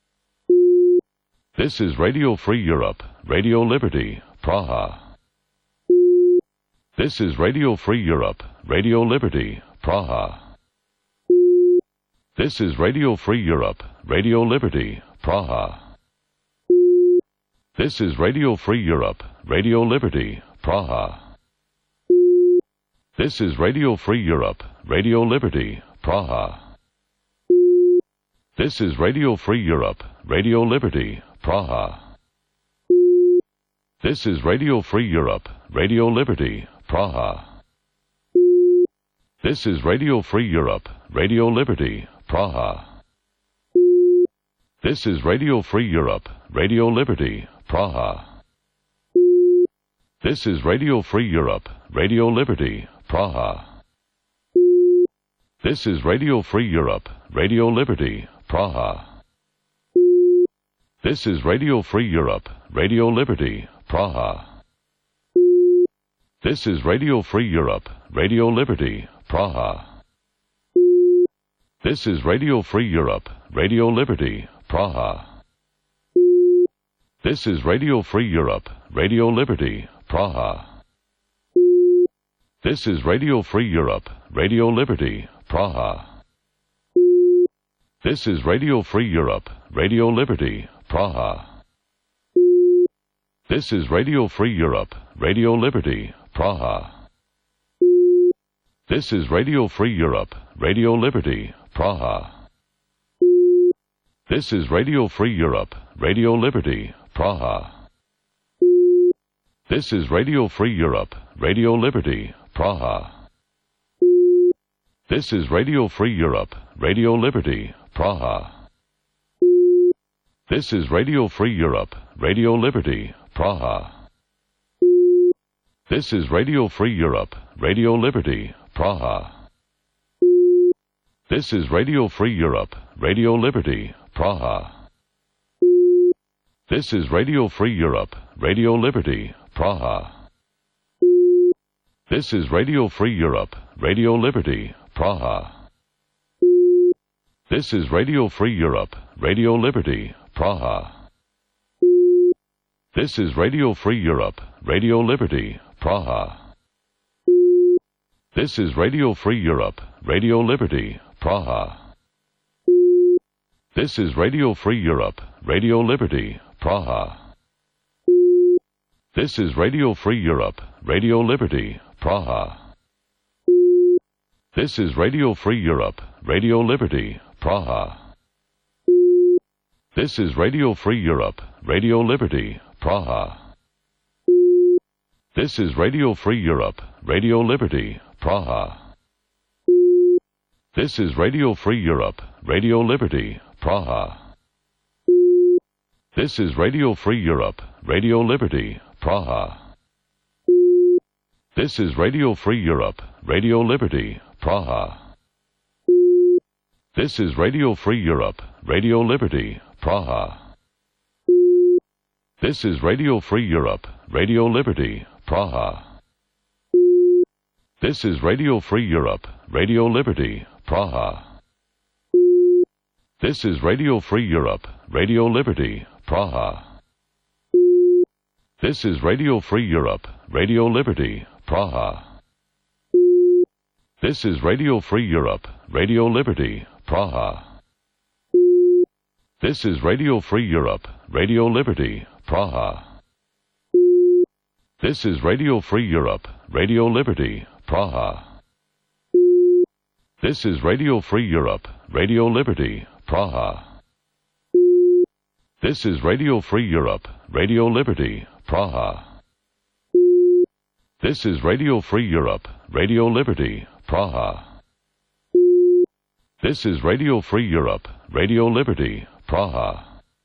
L: This is Radio Free Europe, Radio Liberty, Praha. This is Radio Free Europe, Radio Liberty, Praha. This is Radio Free Europe, Radio Liberty, Praha. This is Radio Free Europe, Radio Liberty, Praha. This is Radio Free Europe, Radio Liberty, Praha. This is Radio Free Europe, Radio Liberty, Praha. This is Radio Free Europe, Radio Liberty, Praha. This is Radio Free Europe, Radio Liberty, Praha. This is Radio Free Europe, Radio Liberty, Praha. This is Radio Free Europe, Radio Liberty, Praha. This is Radio Free Europe, Radio Liberty, Praha. This is Radio Free Europe, Radio Liberty, Praha. This is Radio Free Europe, Radio Liberty, Praha. This is Radio Free Europe, Radio Liberty, Praha. This is Radio Free Europe, Radio Liberty, Praha. This is Radio Free Europe, Radio Liberty, Praha. This is Radio Free Europe, Radio Liberty, Praha. This is Radio Free Europe, Radio Liberty, Praha. This is Radio Free Europe, Radio Liberty, Praha. This is Radio Free Europe, Radio Liberty, Praha. This is Radio Free Europe, Radio Liberty, Praha. This is Radio Free Europe, Radio Liberty, Praha. This is Radio Free Europe, Radio Liberty, Praha. This is Radio Free Europe, Radio Liberty, Praha. This is Radio Free Europe, Radio Liberty, Praha. This is Radio Free Europe, Radio Liberty, Praha. This is Radio Free Europe, Radio Liberty, Praha. This is Radio Free Europe, Radio Liberty, Praha. This is Radio Free Europe, Radio Liberty, Praha. This is Radio Free Europe, Radio Liberty, Praha. This is Radio Free Europe, Radio Liberty, Praha. This is Radio Free Europe, Radio Liberty, Praha. This is Radio Free Europe, Radio Liberty, Praha. This is Radio Free Europe, Radio Liberty, Praha. This is Radio Free Europe, Radio Liberty, Praha. This is Radio Free Europe, Radio Liberty, Praha. This is Radio Free Europe, Radio Liberty, Praha. This is Radio Free Europe, Radio Liberty, Praha. This is Radio Free Europe, Radio Liberty, Praha. This is Radio Free Europe, Radio Liberty, Praha. This is Radio Free Europe, Radio Liberty, Praha. This is Radio Free Europe, Radio Liberty, Praha. This is Radio Free Europe, Radio Liberty, Praha. This is Radio Free Europe, Radio Liberty, Praha. This is Radio Free Europe, Radio Liberty, Praha. This is Radio Free Europe, Radio Liberty, Praha. This is Radio Free Europe, Radio Liberty, Praha. This is Radio Free Europe, Radio Liberty, Praha. This is Radio Free Europe, Radio Liberty, Praha. This is Radio Free Europe, Radio Liberty, Praha.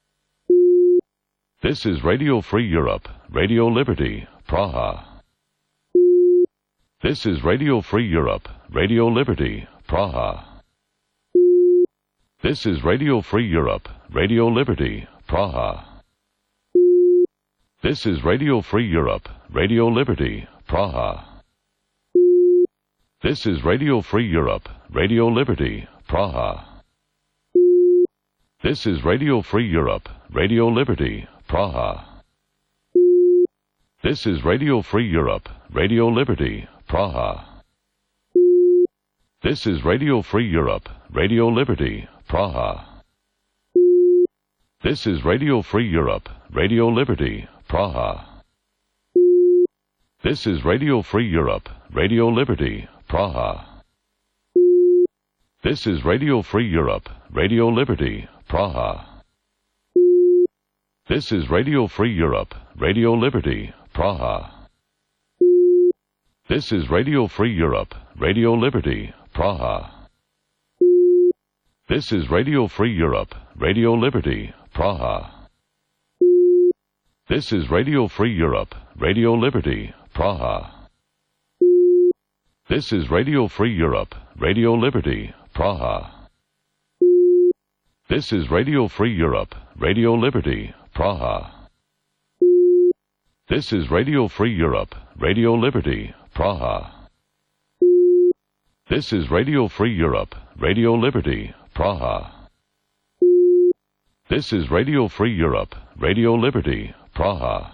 L: This is Radio Free Europe, Radio Liberty, Praha. This is Radio Free Europe, Radio Liberty, Praha. This is Radio Free Europe, Radio Liberty, Praha. This is Radio Free Europe, Radio Liberty, Praha. This is Radio Free Europe, Radio Liberty, Praha. This is Radio Free Europe, Radio Liberty, Praha. This is Radio Free Europe, Radio Liberty, Praha. This is Radio Free Europe, Radio Liberty, Praha. This is Radio Free Europe, Radio Liberty, Praha. This is Radio Free Europe, Radio Liberty, Praha. This is Radio Free Europe, Radio Liberty, Praha. This is Radio Free Europe, Radio Liberty, Praha. This is Radio Free Europe, Radio Liberty, Praha. This is Radio Free Europe, Radio Liberty, Praha. This is Radio Free Europe, Radio Liberty, Praha. This is Radio Free Europe, Radio Liberty, Praha. This is Radio Free Europe, Radio Liberty, Praha. This is Radio Free Europe, Radio Liberty, Praha. This is Radio Free Europe, Radio Liberty, Praha. This is Radio Free Europe, Radio Liberty, Praha.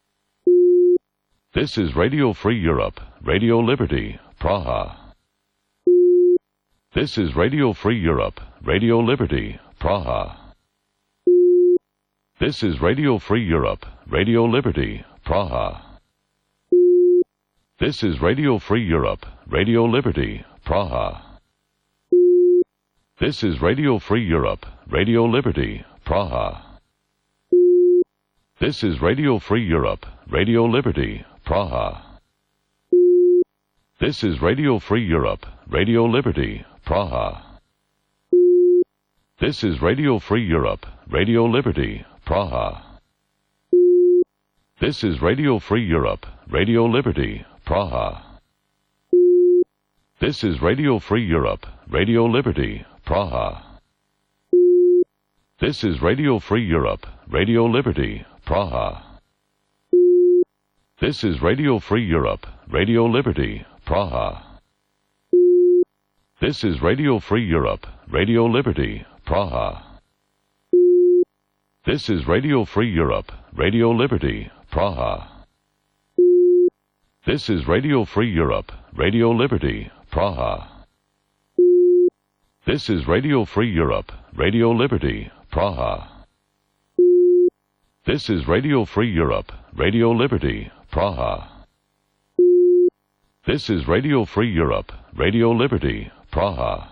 L: This is Radio Free Europe, Radio Liberty, Praha. This is Radio Free Europe, Radio Liberty, Praha. This is Radio Free Europe, Radio Liberty, Praha. This is Radio Free Europe, Radio Liberty, Praha. This is Radio Free Europe, Radio Liberty, Praha. This is Radio Free Europe, Radio Liberty, Praha. This is Radio Free Europe, Radio Liberty, Praha. This is Radio Free Europe, Radio Liberty, Praha. This is Radio Free Europe, Radio Liberty, Praha. This is Radio Free Europe, Radio Liberty, Praha. This is Radio Free Europe, Radio Liberty, Praha. This is Radio Free Europe, Radio Liberty, Praha. This is Radio Free Europe, Radio Liberty, Praha. This is Radio Free Europe, Radio Liberty, Praha. This is Radio Free Europe, Radio Liberty, Praha. This is Radio Free Europe, Radio Liberty, Praha. This is Radio Free Europe, Radio Liberty, Praha. This is Radio Free Europe, Radio Liberty, Praha.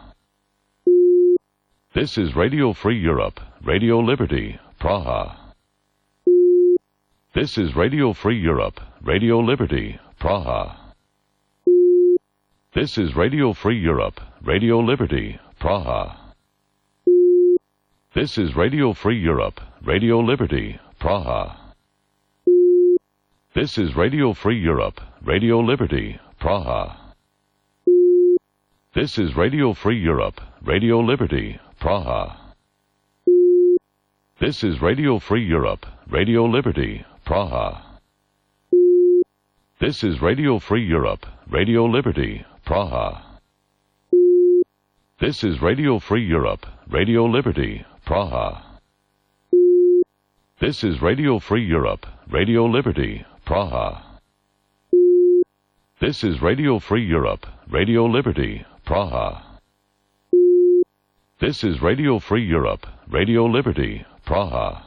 L: This is Radio Free Europe, Radio Liberty, Praha. This is Radio Free Europe, Radio Liberty, Praha. This is Radio Free Europe, Radio Liberty, Praha. This is Radio Free Europe, Radio Liberty, Praha. This is Radio Free Europe, Radio Liberty, Praha. This is Radio Free Europe, Radio Liberty, Praha. This is Radio Free Europe, Radio Liberty, Praha. This is Radio Free Europe, Radio Liberty, Praha. This is Radio Free Europe, Radio Liberty, Praha. This is Radio Free Europe, Radio Liberty, Praha. This is Radio Free Europe, Radio Liberty, Praha. This is Radio Free Europe, Radio Liberty, Praha.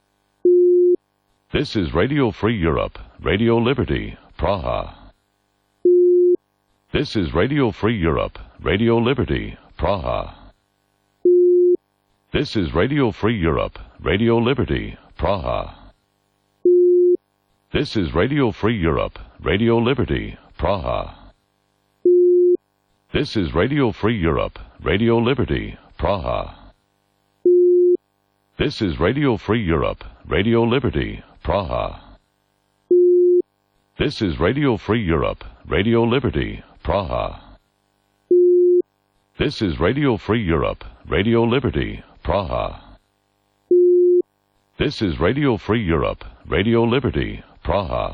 L: This is Radio Free Europe, Radio Liberty, Praha. This is Radio Free Europe, Radio Liberty, Praha. This is Radio Free Europe, Radio Liberty, Praha. This is Radio Free Europe, Radio Liberty, Praha. This is Radio Free Europe, Radio Liberty, Praha. This is Radio Free Europe, Radio Liberty, Praha. This is Radio Free Europe, Radio Liberty, Praha. This is Radio Free Europe, Radio Liberty, Praha. This is Radio Free Europe, Radio Liberty, Praha.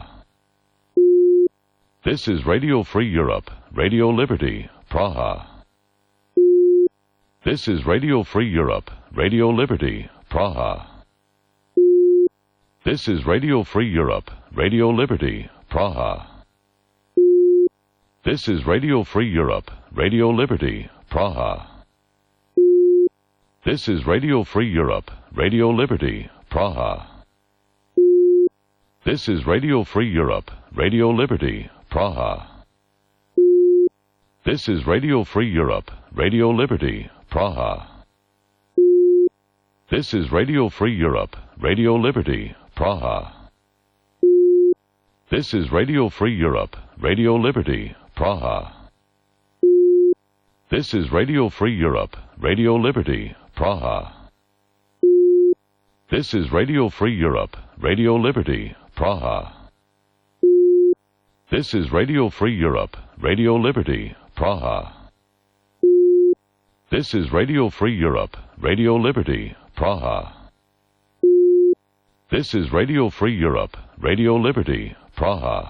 L: This is Radio Free Europe, Radio Liberty, Praha. This is Radio Free Europe, Radio Liberty, Praha. This is Radio Free Europe, Radio Liberty, Praha. This is Radio Free Europe, Radio Liberty, Praha. This is Radio Free Europe, Radio Liberty, Praha. This is Radio Free Europe, Radio Liberty, Praha. This is Radio Free Europe, Radio Liberty, Praha. This is Radio Free Europe, Radio Liberty, Praha. This is Radio Free Europe, Radio Liberty, Praha. This is Radio Free Europe, Radio Liberty, Praha. This is Radio Free Europe, Radio Liberty, Praha. This is Radio Free Europe, Radio Liberty, Praha. This is Radio Free Europe, Radio Liberty, Praha. This is Radio Free Europe, Radio Liberty, Praha.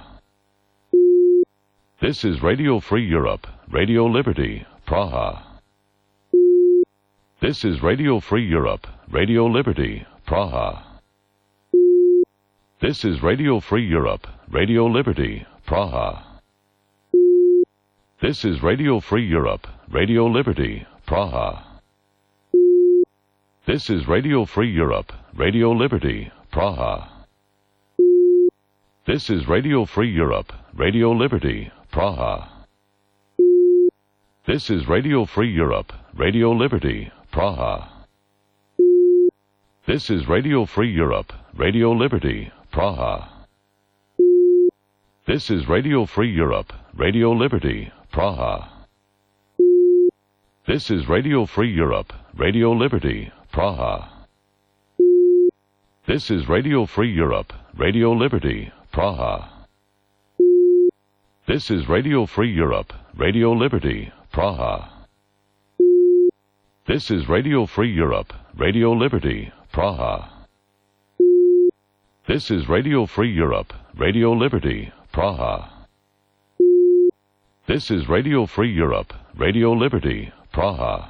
L: This is Radio Free Europe, Radio Liberty, Praha. This is Radio Free Europe, Radio Liberty, Praha. This is Radio Free Europe, Radio Liberty, Praha. This is Radio Free Europe, Radio Liberty, Praha. This is Radio Free Europe, Radio Liberty, Praha. This is Radio Free Europe, Radio Liberty, Praha. This is Radio Free Europe, Radio Liberty, Praha. This is Radio Free Europe, Radio Liberty, Praha. This is Radio Free Europe, Radio Liberty, Praha. This is Radio Free Europe, Radio Liberty, Praha. This is Radio Free Europe, Radio Liberty, Praha. This is Radio Free Europe, Radio Liberty, Praha. This is Radio Free Europe, Radio Liberty, Praha. This is Radio Free Europe, Radio Liberty, Praha. This is Radio Free Europe, Radio Liberty, Praha.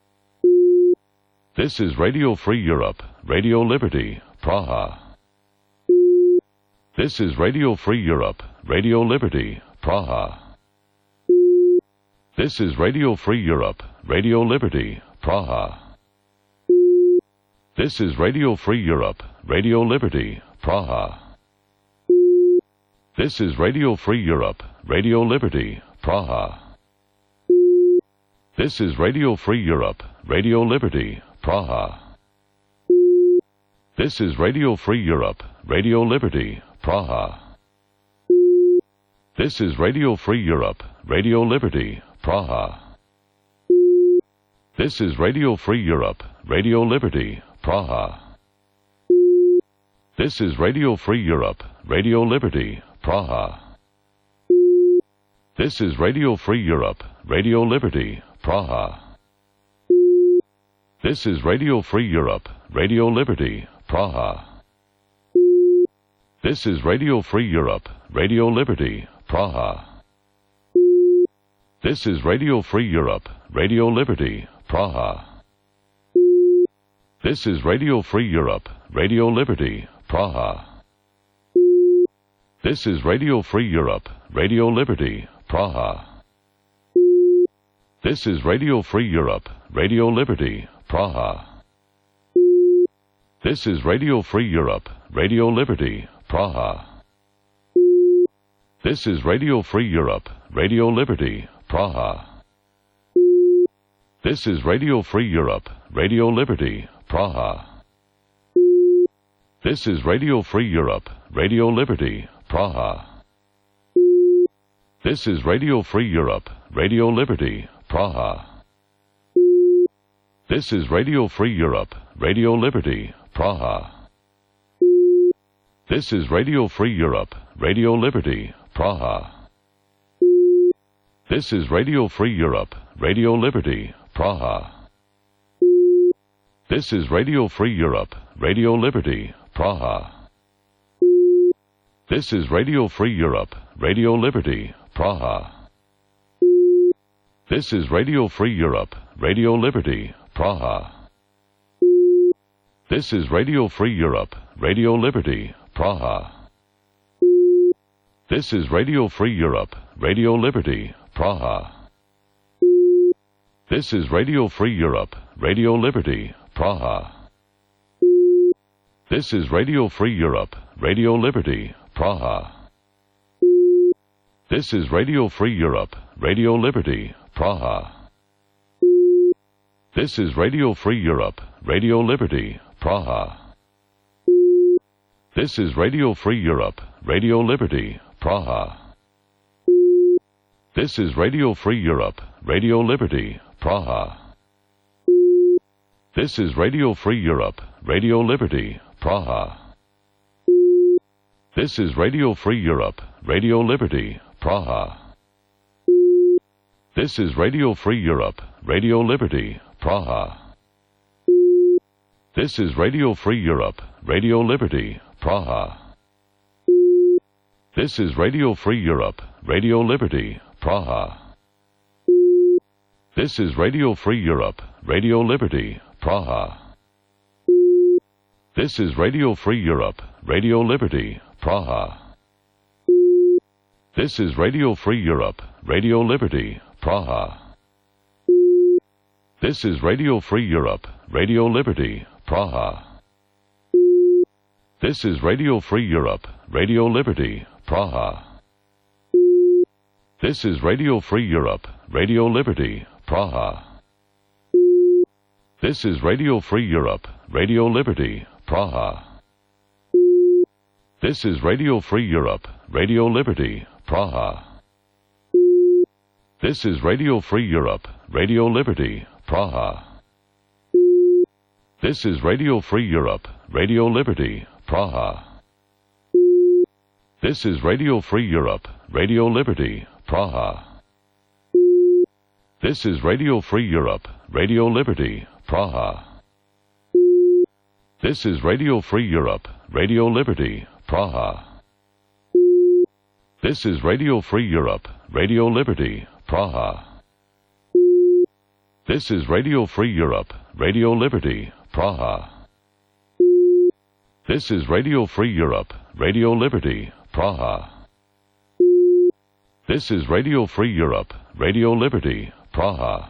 L: This is Radio Free Europe, Radio Liberty, Praha. This is Radio Free Europe, Radio Liberty, Praha. This is Radio Free Europe, Radio Liberty, Praha. This is Radio Free Europe, Radio Liberty, Praha. This is Radio Free Europe, Radio Liberty, Praha. This is Radio Free Europe, Radio Liberty, Praha. This is Radio Free Europe, Radio Liberty, Praha. This is Radio Free Europe, Radio Liberty, Praha. This is Radio Free Europe, Radio Liberty, Praha. This is Radio Free Europe, Radio Liberty, Praha. This is Radio Free Europe, Radio Liberty, Praha. This is Radio Free Europe, Radio Liberty, Praha. This is Radio Free Europe, Radio Liberty, Praha. This is Radio Free Europe, Radio Liberty, Praha. This is Radio Free Europe, Radio Liberty, Praha. This is Radio Free Europe, Radio Liberty, Praha. This is Radio Free Europe, Radio Liberty, Praha. This is Radio Free Europe, Radio Liberty, Praha. This is Radio Free Europe, Radio Liberty, Praha. This is Radio Free Europe, Radio Liberty, Praha. This is Radio Free Europe, Radio Liberty, Praha. This is Radio Free Europe, Radio Liberty, Praha. This is Radio Free Europe, Radio Liberty, Praha. This is Radio Free Europe, Radio Liberty, Praha. This is Radio Free Europe, Radio Liberty, Praha. This is Radio Free Europe, Radio Liberty, Praha. This is Radio Free Europe, Radio Liberty, Praha. This is Radio Free Europe, Radio Liberty, Praha. This is Radio Free Europe, Radio Liberty, Praha. This is Radio Free Europe, Radio Liberty, Praha. This is Radio Free Europe, Radio Liberty, Praha. This is Radio Free Europe, Radio Liberty, Praha. This is Radio Free Europe, Radio Liberty, Praha. This is Radio Free Europe, Radio Liberty, Praha. This is Radio Free Europe, Radio Liberty, Praha. This is Radio Free Europe, Radio Liberty, Praha. This is Radio Free Europe, Radio Liberty, Praha. This is Radio Free Europe, Radio Liberty, Praha. This is Radio Free Europe, Radio Liberty, Praha. This is Radio Free Europe, Radio Liberty, Praha. This is Radio Free Europe, Radio Liberty, Praha. This is Radio Free Europe, Radio Liberty, Praha. This is Radio Free Europe, Radio Liberty, Praha. This is Radio Free Europe, Radio Liberty, Praha. This is Radio Free Europe, Radio Liberty, Praha. This is Radio Free Europe, Radio Liberty, Praha. This is Radio Free Europe, Radio Liberty, Praha. This is Radio Free Europe, Radio Liberty, Praha. This is Radio Free Europe, Radio Liberty, Praha. This is Radio Free Europe, Radio Liberty, Praha. This is Radio Free Europe, Radio Liberty, Praha. This is Radio Free Europe, Radio Liberty, Praha. This is Radio Free Europe, Radio Liberty, Praha. This is Radio Free Europe, Radio Liberty, Praha. This is Radio Free Europe, Radio Liberty, Praha. This is Radio Free Europe, Radio Liberty, Praha. This is Radio Free Europe, Radio Liberty, Praha. This is Radio Free Europe, Radio Liberty, Praha.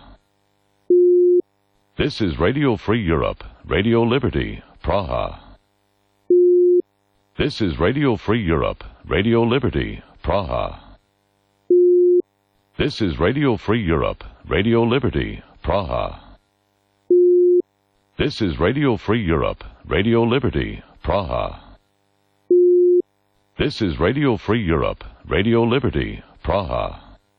L: This is Radio Free Europe, Radio Liberty, Praha. This is Radio Free Europe, Radio Liberty, Praha. This is Radio Free Europe, Radio Liberty, Praha. This is Radio Free Europe, Radio Liberty, Praha. This is Radio Free Europe, Radio Liberty, Praha.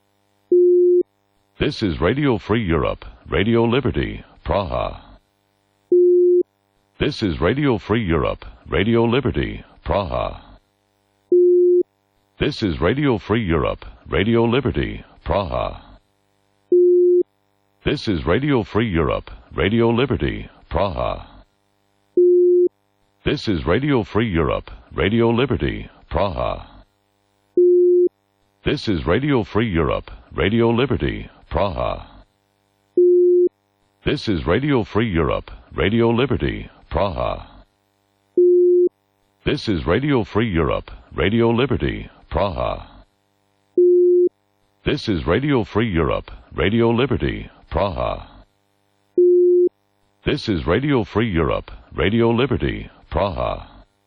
L: This is Radio Free Europe, Radio Liberty, Praha. This is Radio Free Europe, Radio Liberty, Praha. This is Radio Free Europe, Radio Liberty, Praha. This is Radio Free Europe, Radio Liberty, Praha. This is Radio Free Europe, Radio Liberty, Praha. This is Radio Free Europe, Radio Liberty, Praha. This is Radio Free Europe, Radio Liberty, Praha. This is Radio Free Europe, Radio Liberty, Praha. This is Radio Free Europe, Radio Liberty, Praha. This is Radio Free Europe, Radio Liberty, Praha.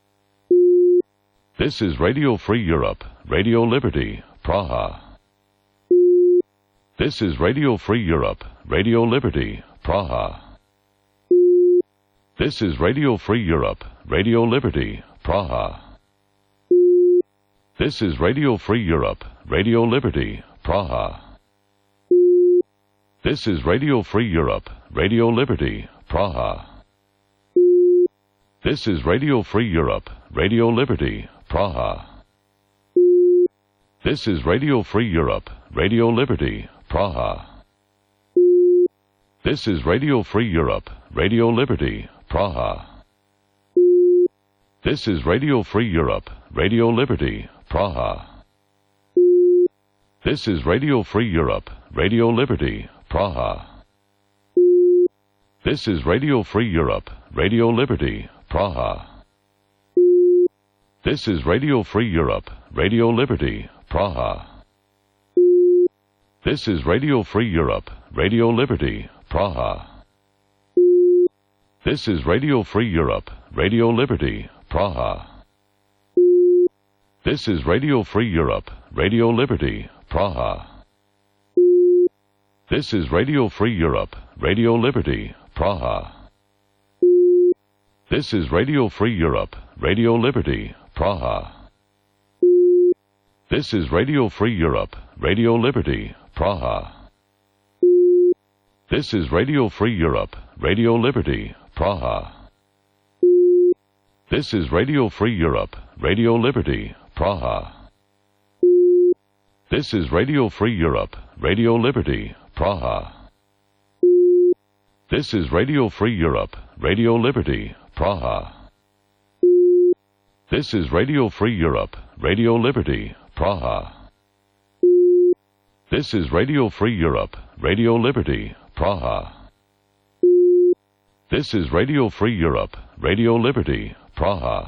L: This is Radio Free Europe, Radio Liberty, Praha. This is Radio Free Europe, Radio Liberty, Praha. This is Radio Free Europe, Radio Liberty, Praha. This is Radio Free Europe, Radio Liberty, Praha. This is Radio Free Europe, Radio Liberty, Praha. This is Radio Free Europe, Radio Liberty, Praha. This is Radio Free Europe, Radio Liberty, Praha. This is Radio Free Europe, Radio Liberty, Praha. This is Radio Free Europe, Radio Liberty, Praha. This is Radio Free Europe, Radio Liberty, Praha. This is Radio Free Europe, Radio Liberty, Praha. This is Radio Free Europe, Radio Liberty, Praha. This is Radio Free Europe, Radio Liberty, Praha. This is Radio Free Europe, Radio Liberty, Praha. This is Radio Free Europe, Radio Liberty, Praha. This is Radio Free Europe, Radio Liberty, Praha. This is Radio Free Europe, Radio Liberty, Praha. This is Radio Free Europe, Radio Liberty, Praha. This is Radio Free Europe, Radio Liberty, Praha. This is Radio Free Europe, Radio Liberty, Praha. This is Radio Free Europe, Radio Liberty, Praha. This is Radio Free Europe, Radio Liberty, Praha. This is Radio Free Europe, Radio Liberty, Praha. This is Radio Free Europe, Radio Liberty, Praha. This is Radio Free Europe, Radio Liberty, Praha.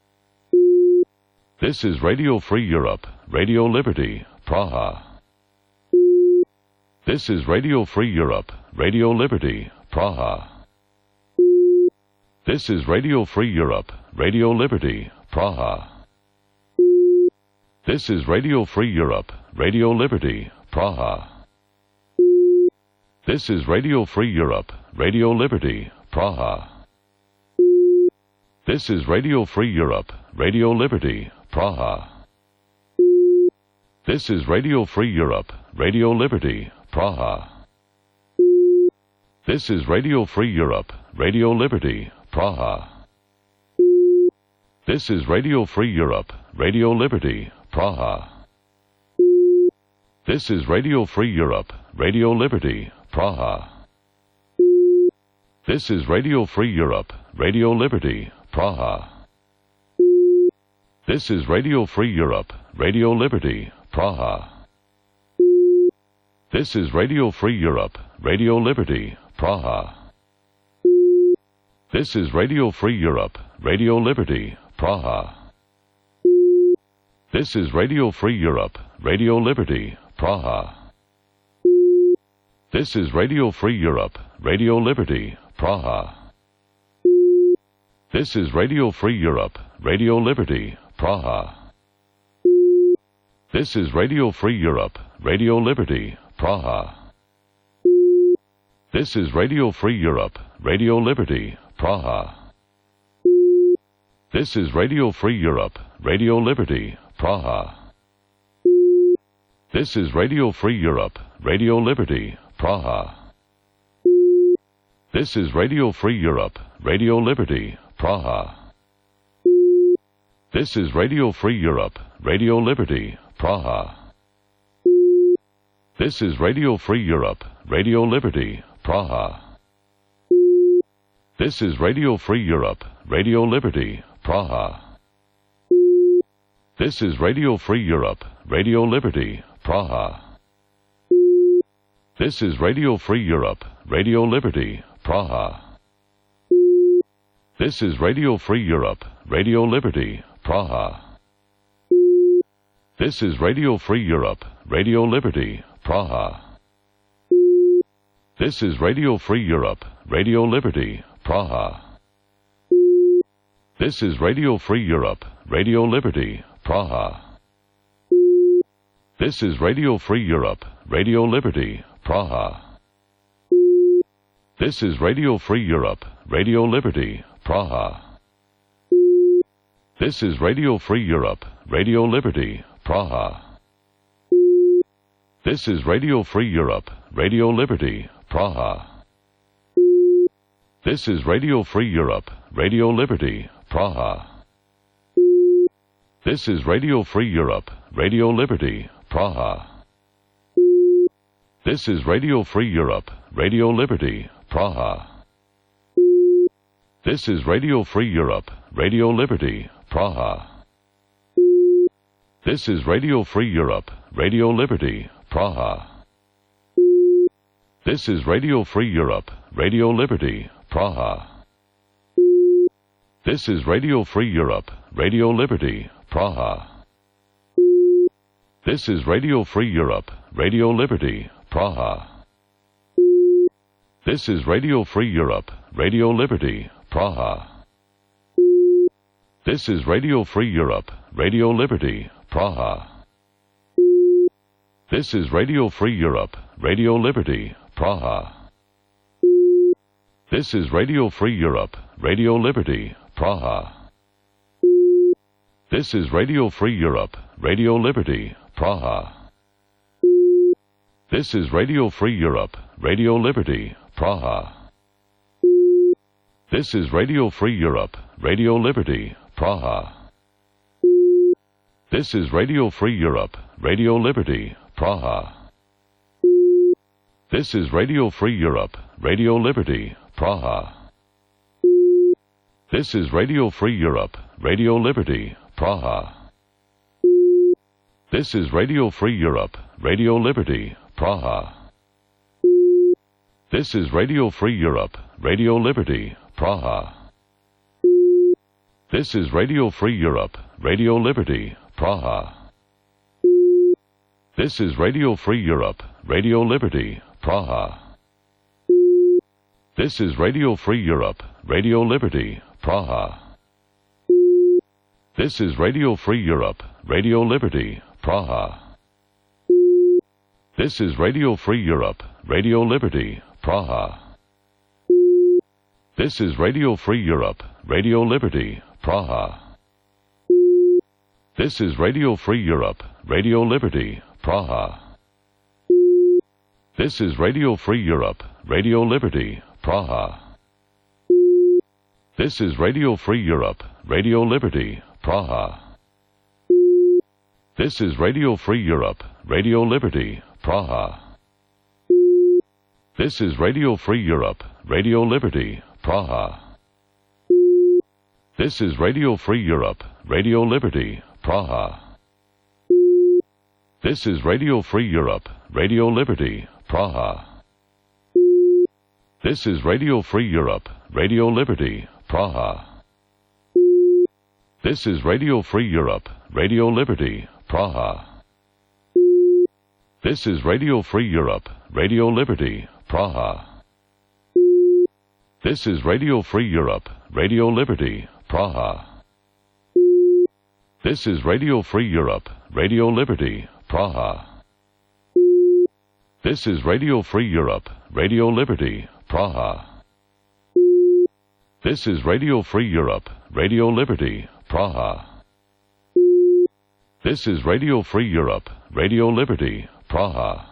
L: This is Radio Free Europe, Radio Liberty, Praha. This is Radio Free Europe, Radio Liberty, Praha. This is Radio Free Europe, Radio Liberty, Praha. This is Radio Free Europe, Radio Liberty, Praha. This is Radio Free Europe, Radio Liberty, Praha. This is Radio Free Europe, Radio Liberty, Praha. This is Radio Free Europe, Radio Liberty, Praha. This is Radio Free Europe, Radio Liberty, Praha. This is Radio Free Europe, Radio Liberty, Praha. This is Radio Free Europe, Radio Liberty, Praha. This is Radio Free Europe, Radio Liberty, Praha. This is Radio Free Europe, Radio Liberty, Praha. This is Radio Free Europe, Radio Liberty, Praha. This is Radio Free Europe, Radio Liberty, Praha. This is Radio Free Europe, Radio Liberty, Praha. This is Radio Free Europe, Radio Liberty, Praha. This is Radio Free Europe, Radio Liberty, Praha. This is Radio Free Europe, Radio Liberty, Praha. This is Radio Free Europe, Radio Liberty, Praha. This is Radio Free Europe, Radio Liberty, Praha. This is Radio Free Europe, Radio Liberty, Praha. This is Radio Free Europe, Radio Liberty, Praha. This is Radio Free Europe, Radio Liberty, Praha. This is Radio Free Europe, Radio Liberty, Praha. This is Radio Free Europe, Radio Liberty, Praha. This is Radio Free Europe, Radio Liberty, Praha. This is Radio Free Europe, Radio Liberty, Praha. This is Radio Free Europe, Radio Liberty, Praha. This is Radio Free Europe, Radio Liberty, Praha. This is Radio Free Europe, Radio Liberty, Praha. This is Radio Free Europe, Radio Liberty, Praha. This is Radio Free Europe, Radio Liberty, Praha. This is Radio Free Europe, Radio Liberty, Praha. This is Radio Free Europe, Radio Liberty, Praha. This is Radio Free Europe, Radio Liberty, Praha. This is Radio Free Europe, Radio Liberty, Praha. This is Radio Free Europe, Radio Liberty, Praha. This is Radio Free Europe, Radio Liberty, Praha. This is Radio Free Europe, Radio Liberty, Praha. This is Radio Free Europe, Radio Liberty, Praha. This is Radio Free Europe, Radio Liberty, Praha. This is Radio Free Europe, Radio Liberty, Praha. This is Radio Free Europe, Radio Liberty, Praha. This is Radio Free Europe, Radio Liberty, Praha. This is Radio Free Europe, Radio Liberty, Praha. This is Radio Free Europe, Radio Liberty, Praha. This is Radio Free Europe, Radio Liberty, Praha. This is Radio Free Europe, Radio Liberty, Praha. This is Radio Free Europe, Radio Liberty, Praha. This is Radio Free Europe, Radio Liberty, Praha. This is Radio Free Europe, Radio Liberty, Praha. This is Radio Free Europe, Radio Liberty, Praha. This is Radio Free Europe, Radio Liberty, Praha. This is Radio Free Europe, Radio Liberty, Praha. This is Radio Free Europe, Radio Liberty, Praha. This is Radio Free Europe, Radio Liberty, Praha. This is Radio Free Europe, Radio Liberty, Praha. This is Radio Free Europe, Radio Liberty, Praha. This is Radio Free Europe, Radio Liberty, Praha. This is Radio Free Europe, Radio Liberty, Praha. This is Radio Free Europe, Radio Liberty, Praha. This is Radio Free Europe, Radio Liberty, Praha. This is Radio Free Europe, Radio Liberty, Praha. This is Radio Free Europe, Radio Liberty, Praha. This is Radio Free Europe, Radio Liberty, Praha. This is Radio Free Europe, Radio Liberty, Praha. This is Radio Free Europe, Radio Liberty, Praha. This is Radio Free Europe, Radio Liberty, Praha. This is Radio Free Europe, Radio Liberty, Praha. This is Radio Free Europe, Radio Liberty, Praha. This is Radio Free Europe, Radio Liberty, Praha. This is Radio Free Europe, Radio Liberty, Praha. This is Radio Free Europe, Radio Liberty, Praha. This is Radio Free Europe, Radio Liberty, Praha. This is Radio Free Europe, Radio Liberty, Praha. This is Radio Free Europe, Radio Liberty, Praha.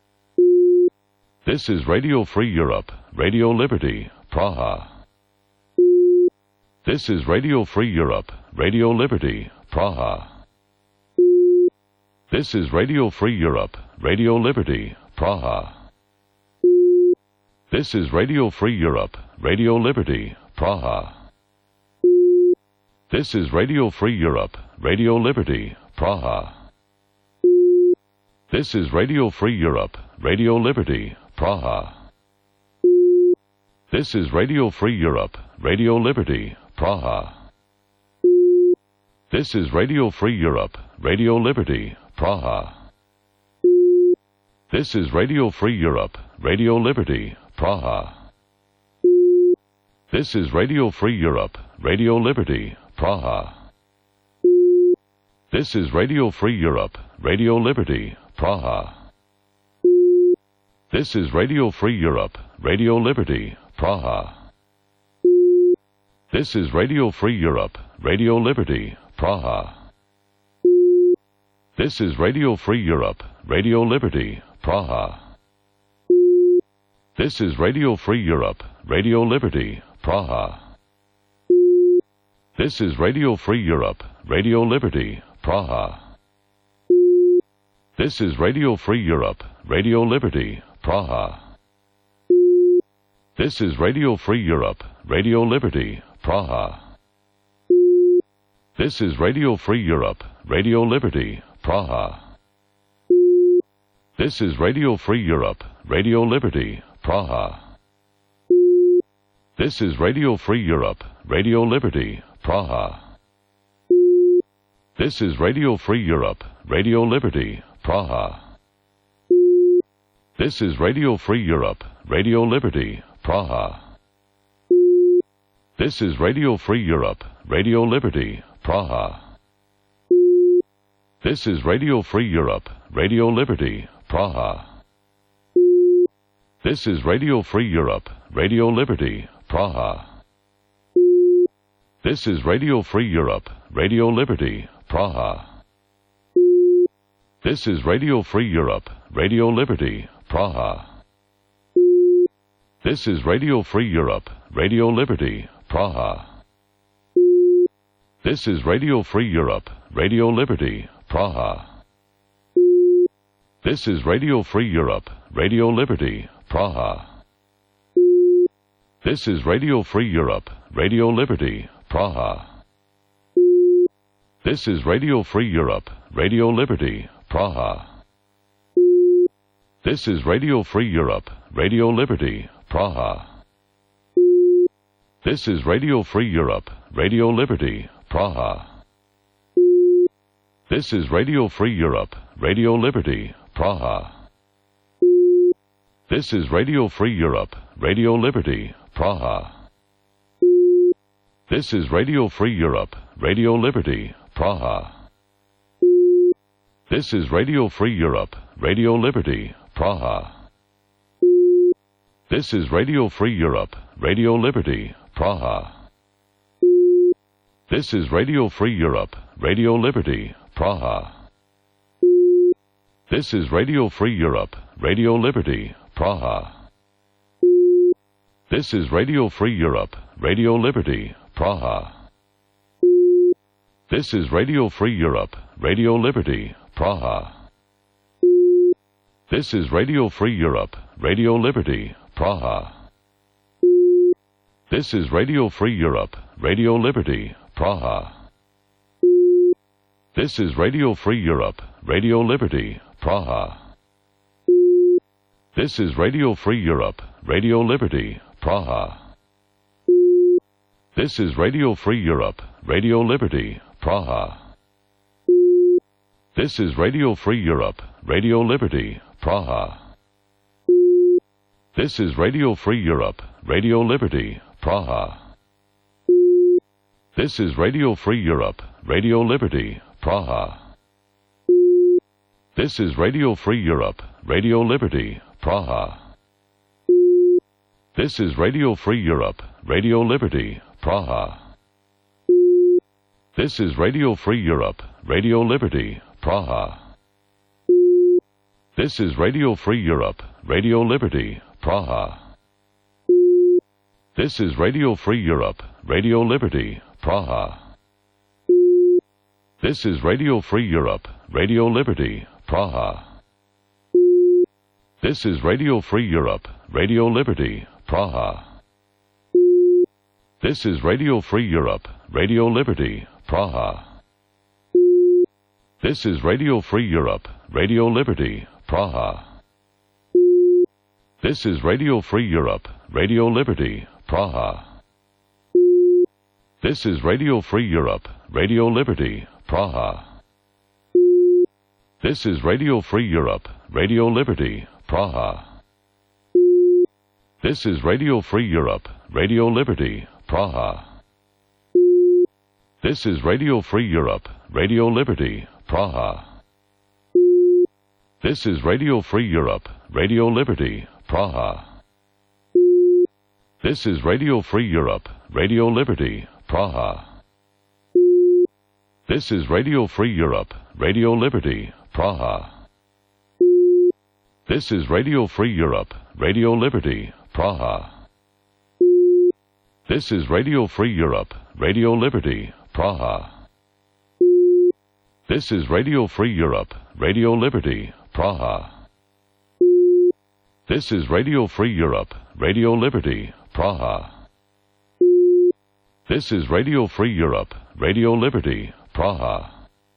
L: This is Radio Free Europe, Radio Liberty, Praha. This is Radio Free Europe, Radio Liberty, Praha. This is Radio Free Europe, Radio Liberty, Praha. This is Radio Free Europe, Radio Liberty, Praha. This is Radio Free Europe, Radio Liberty, Praha. This is Radio Free Europe, Radio Liberty, Praha. This is Radio Free Europe, Radio Liberty, Praha. This is Radio Free Europe, Radio Liberty, Praha. This is Radio Free Europe, Radio Liberty, Praha. This is Radio Free Europe, Radio Liberty, Praha. This is Radio Free Europe, Radio Liberty, Praha. This is Radio Free Europe, Radio Liberty, Praha. This is Radio Free Europe, Radio Liberty, Praha. This is Radio Free Europe, Radio Liberty, Praha. This is Radio Free Europe, Radio Liberty, Praha. This is Radio Free Europe, Radio Liberty, Praha. This is Radio Free Europe, Radio Liberty, Praha. This is Radio Free Europe, Radio Liberty, Praha. This is Radio Free Europe, Radio Liberty, Praha. This is Radio Free Europe, Radio Liberty, Praha. This is Radio Free Europe, Radio Liberty, Praha. This is Radio Free Europe, Radio Liberty, Praha. This is Radio Free Europe, Radio Liberty, Praha. This is Radio Free Europe, Radio Liberty, Praha. This is Radio Free Europe, Radio Liberty, Praha. This is Radio Free Europe, Radio Liberty, Praha. This is Radio Free Europe, Radio Liberty, Praha. This is Radio Free Europe, Radio Liberty, Praha. This is Radio Free Europe, Radio Liberty, Praha. This is Radio Free Europe, Radio Liberty, Praha. This is Radio Free Europe, Radio Liberty, Praha. This is Radio Free Europe, Radio Liberty, Praha. This is Radio Free Europe, Radio Liberty, Praha. This is Radio Free Europe, Radio Liberty, Praha. This is Radio Free Europe, Radio Liberty, Praha. This is Radio Free Europe, Radio Liberty, Praha. This is Radio Free Europe, Radio Liberty, Praha. This is Radio Free Europe, Radio Liberty, Praha. This is Radio Free Europe, Radio Liberty, Praha. This is Radio Free Europe, Radio Liberty, Praha. This is Radio Free Europe, Radio Liberty, Praha. This is Radio Free Europe, Radio Liberty, Praha. This is Radio Free Europe, Radio Liberty, Praha. This is Radio Free Europe, Radio Liberty, Praha. This is Radio Free Europe, Radio Liberty, Praha. This is Radio Free Europe, Radio Liberty, Praha. This is Radio Free Europe, Radio Liberty, Praha. This is Radio Free Europe, Radio Liberty, Praha. This is Radio Free Europe, Radio Liberty, Praha. This is Radio Free Europe, Radio Liberty, Praha. This is Radio Free Europe, Radio Liberty, Praha. This is Radio Free Europe, Radio Liberty, Praha. This is Radio Free Europe, Radio Liberty, Praha. This is Radio Free Europe, Radio Liberty, Praha. This is Radio Free Europe, Radio Liberty, Praha. This is Radio Free Europe, Radio Liberty, Praha. This is Radio Free Europe, Radio Liberty, Praha. This is Radio Free Europe, Radio Liberty, Praha. This is Radio Free Europe, Radio Liberty, Praha. This is Radio Free Europe, Radio Liberty, Praha. This is Radio Free Europe, Radio Liberty, Praha. This is Radio Free Europe, Radio Liberty, Praha. This is Radio Free Europe, Radio Liberty, Praha. This is Radio Free Europe, Radio Liberty, Praha. This is Radio Free Europe, Radio Liberty, Praha. This is Radio Free Europe, Radio Liberty, Praha. This is Radio Free Europe, Radio Liberty, Praha. This is Radio Free Europe, Radio Liberty, Praha. This is Radio Free Europe, Radio Liberty, Praha. This is Radio Free Europe, Radio Liberty, Praha. This is Radio Free Europe, Radio Liberty, Praha. This is Radio Free Europe, Radio Liberty, Praha. This is Radio Free Europe, Radio Liberty, Praha. This is Radio Free Europe, Radio Liberty, Praha.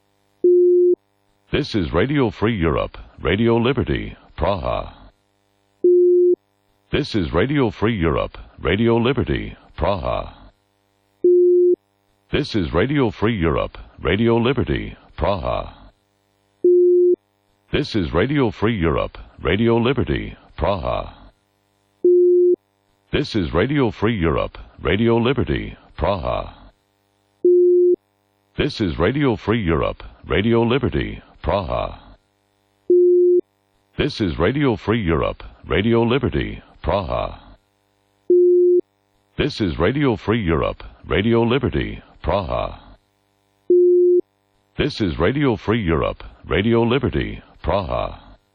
L: This is Radio Free Europe, Radio Liberty, Praha. This is Radio Free Europe, Radio Liberty, Praha. This is Radio Free Europe, Radio Liberty, Praha. This is Radio Free Europe, Radio Liberty, Praha. This is Radio Free Europe, Radio Liberty, Praha. This is Radio Free Europe, Radio Liberty, Praha. This is Radio Free Europe, Radio Liberty, Praha. This is Radio Free Europe, Radio Liberty, Praha. This is Radio Free Europe, Radio Liberty, Praha.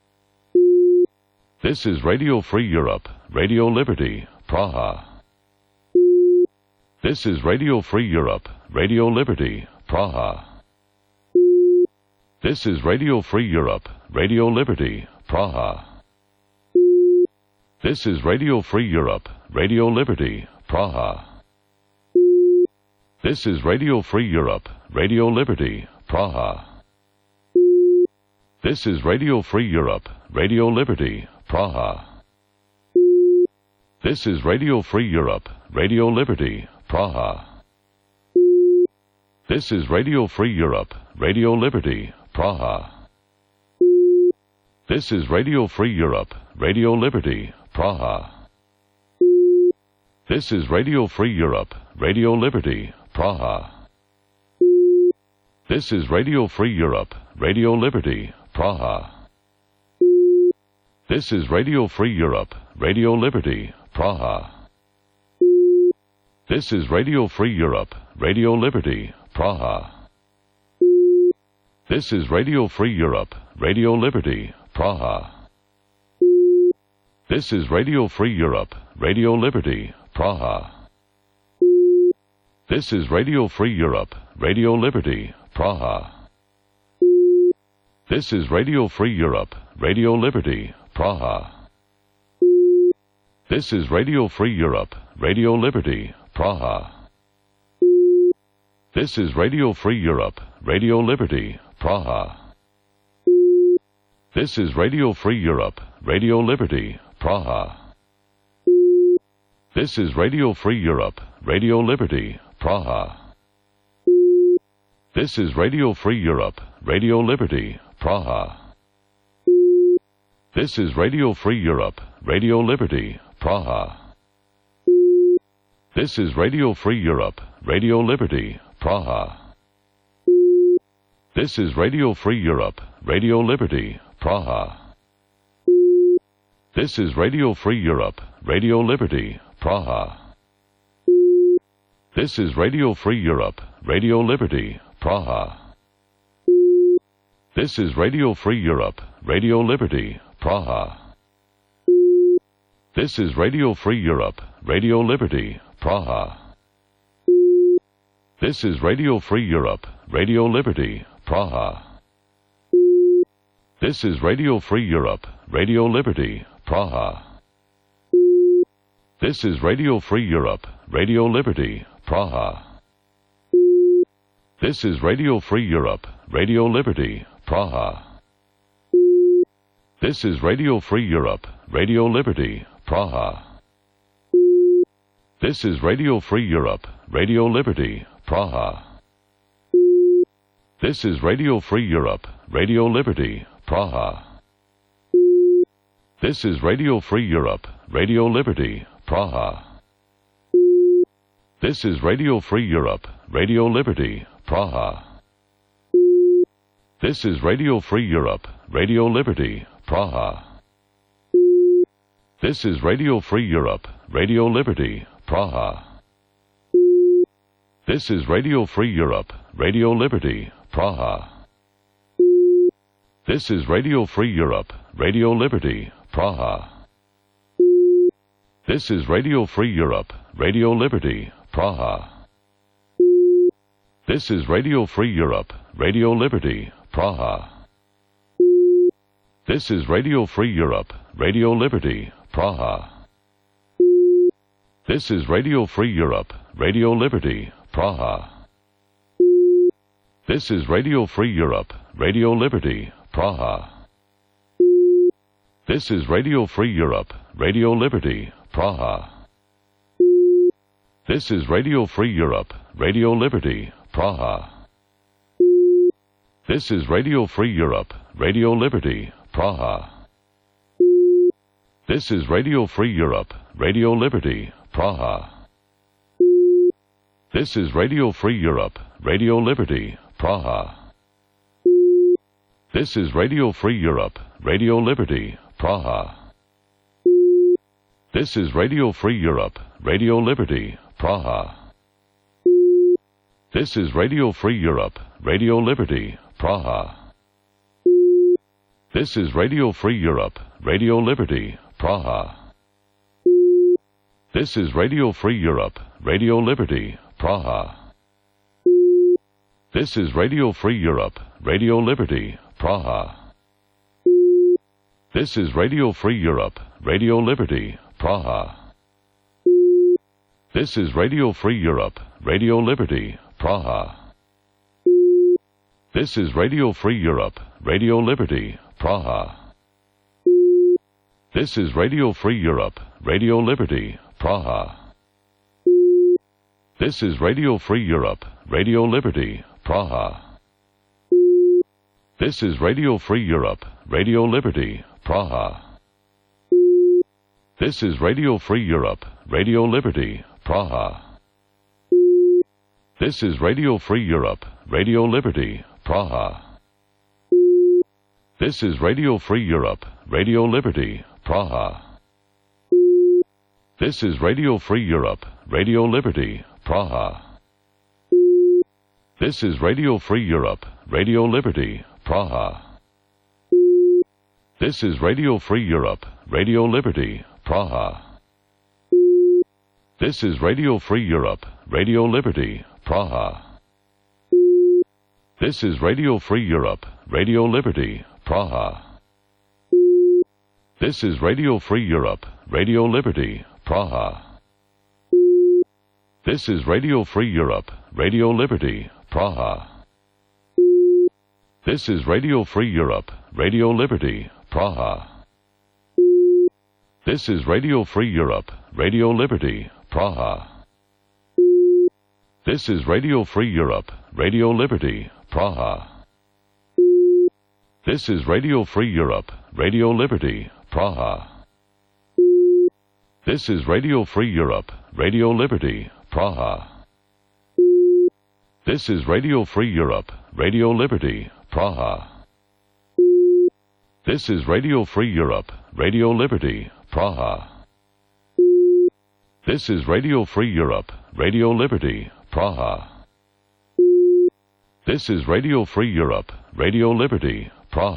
L: This is Radio Free Europe, Radio Liberty, Praha. This is Radio Free Europe, Radio Liberty, Praha. This is Radio Free Europe, Radio Liberty, Praha. This is Radio Free Europe, Radio Liberty, Praha. This is Radio Free Europe, Radio Liberty, Praha. This is Radio Free Europe, Radio Liberty, Praha. This is Radio Free Europe, Radio Liberty, Praha. This is Radio Free Europe, Radio Liberty, Praha. This is Radio Free Europe, Radio Liberty, Praha. This is Radio Free Europe, Radio Liberty, Praha. This is Radio Free Europe, Radio Liberty, Praha. This is Radio Free Europe, Radio Liberty, Praha. This is Radio Free Europe, Radio Liberty, Praha. This is Radio Free Europe, Radio Liberty, Praha. This is Radio Free Europe, Radio Liberty, Praha. This is Radio Free Europe, Radio Liberty, Praha. This is Radio Free Europe, Radio Liberty, Praha. This is Radio Free Europe, Radio Liberty, Praha. This is Radio Free Europe, Radio Liberty, Praha. This is Radio Free Europe, Radio Liberty, Praha. This is Radio Free Europe, Radio Liberty, Praha. This is Radio Free Europe, Radio Liberty, Praha. This is Radio Free Europe, Radio Liberty, Praha. This is Radio Free Europe, Radio Liberty, Praha. This is Radio Free Europe, Radio Liberty, Praha. This is Radio Free Europe, Radio Liberty, Praha. This is Radio Free Europe, Radio Liberty, Praha. This is Radio Free Europe, Radio Liberty, Praha. This is Radio Free Europe, Radio Liberty, Praha. This is Radio Free Europe, Radio Liberty, Praha. This is Radio Free Europe, Radio Liberty, Praha. This is Radio Free Europe, Radio Liberty, Praha. This is Radio Free Europe, Radio Liberty, Praha. This is Radio Free Europe, Radio Liberty, Praha. This is Radio Free Europe, Radio Liberty, Praha. This is Radio Free Europe, Radio Liberty, Praha. This is Radio Free Europe, Radio Liberty, Praha. This is Radio Free Europe, Radio Liberty, Praha. This is Radio Free Europe, Radio Liberty, Praha. This is Radio Free Europe, Radio Liberty, Praha. This is Radio Free Europe, Radio Liberty, Praha. This is Radio Free Europe, Radio Liberty, Praha. This is Radio Free Europe, Radio Liberty, Praha. This is Radio Free Europe, Radio Liberty, Praha. This is Radio Free Europe, Radio Liberty, Praha. This is Radio Free Europe, Radio Liberty, Praha. This is Radio Free Europe, Radio Liberty, Praha. This is Radio Free Europe, Radio Liberty, Praha. This is Radio Free Europe, Radio Liberty, Praha. This is Radio Free Europe, Radio Liberty, Praha. This is Radio Free Europe, Radio Liberty, Praha. This is Radio Free Europe, Radio Liberty, Praha. This is Radio Free Europe, Radio Liberty, Praha. This is Radio Free Europe, Radio Liberty, Praha. This is Radio Free Europe, Radio Liberty, Praha. This is Radio Free Europe, Radio Liberty, Praha. This is Radio Free Europe, Radio Liberty, Praha. This is Radio Free Europe, Radio Liberty, Praha. This is Radio Free Europe, Radio Liberty, Praha. This is Radio Free Europe, Radio Liberty, Praha. This is Radio Free Europe, Radio Liberty, Praha. This is Radio Free Europe, Radio Liberty, Praha. This is Radio Free Europe, Radio Liberty, Praha. This is Radio Free Europe, Radio Liberty, Praha. This is Radio Free Europe, Radio Liberty, Praha. This is Radio Free Europe, Radio Liberty, Praha. This is Radio Free Europe, Radio Liberty, Praha. This is Radio Free Europe, Radio Liberty, Praha. This is Radio Free Europe, Radio Liberty, Praha. This is Radio Free Europe, Radio Liberty, Praha. This is Radio Free Europe, Radio Liberty, Praha. This is Radio Free Europe, Radio Liberty, Praha. This is Radio Free Europe, Radio Liberty, Praha. This is Radio Free Europe, Radio Liberty, Praha. This is Radio Free Europe, Radio Liberty, Praha. This is Radio Free Europe, Radio Liberty, Praha. This is Radio Free Europe, Radio Liberty, Praha. This is Radio Free Europe, Radio Liberty, Praha. This is Radio Free Europe, Radio Liberty, Praha. This is Radio Free Europe, Radio Liberty, Praha. This is Radio Free Europe, Radio Liberty, Praha. This is Radio Free Europe, Radio Liberty, Praha. This is Radio Free Europe, Radio Liberty,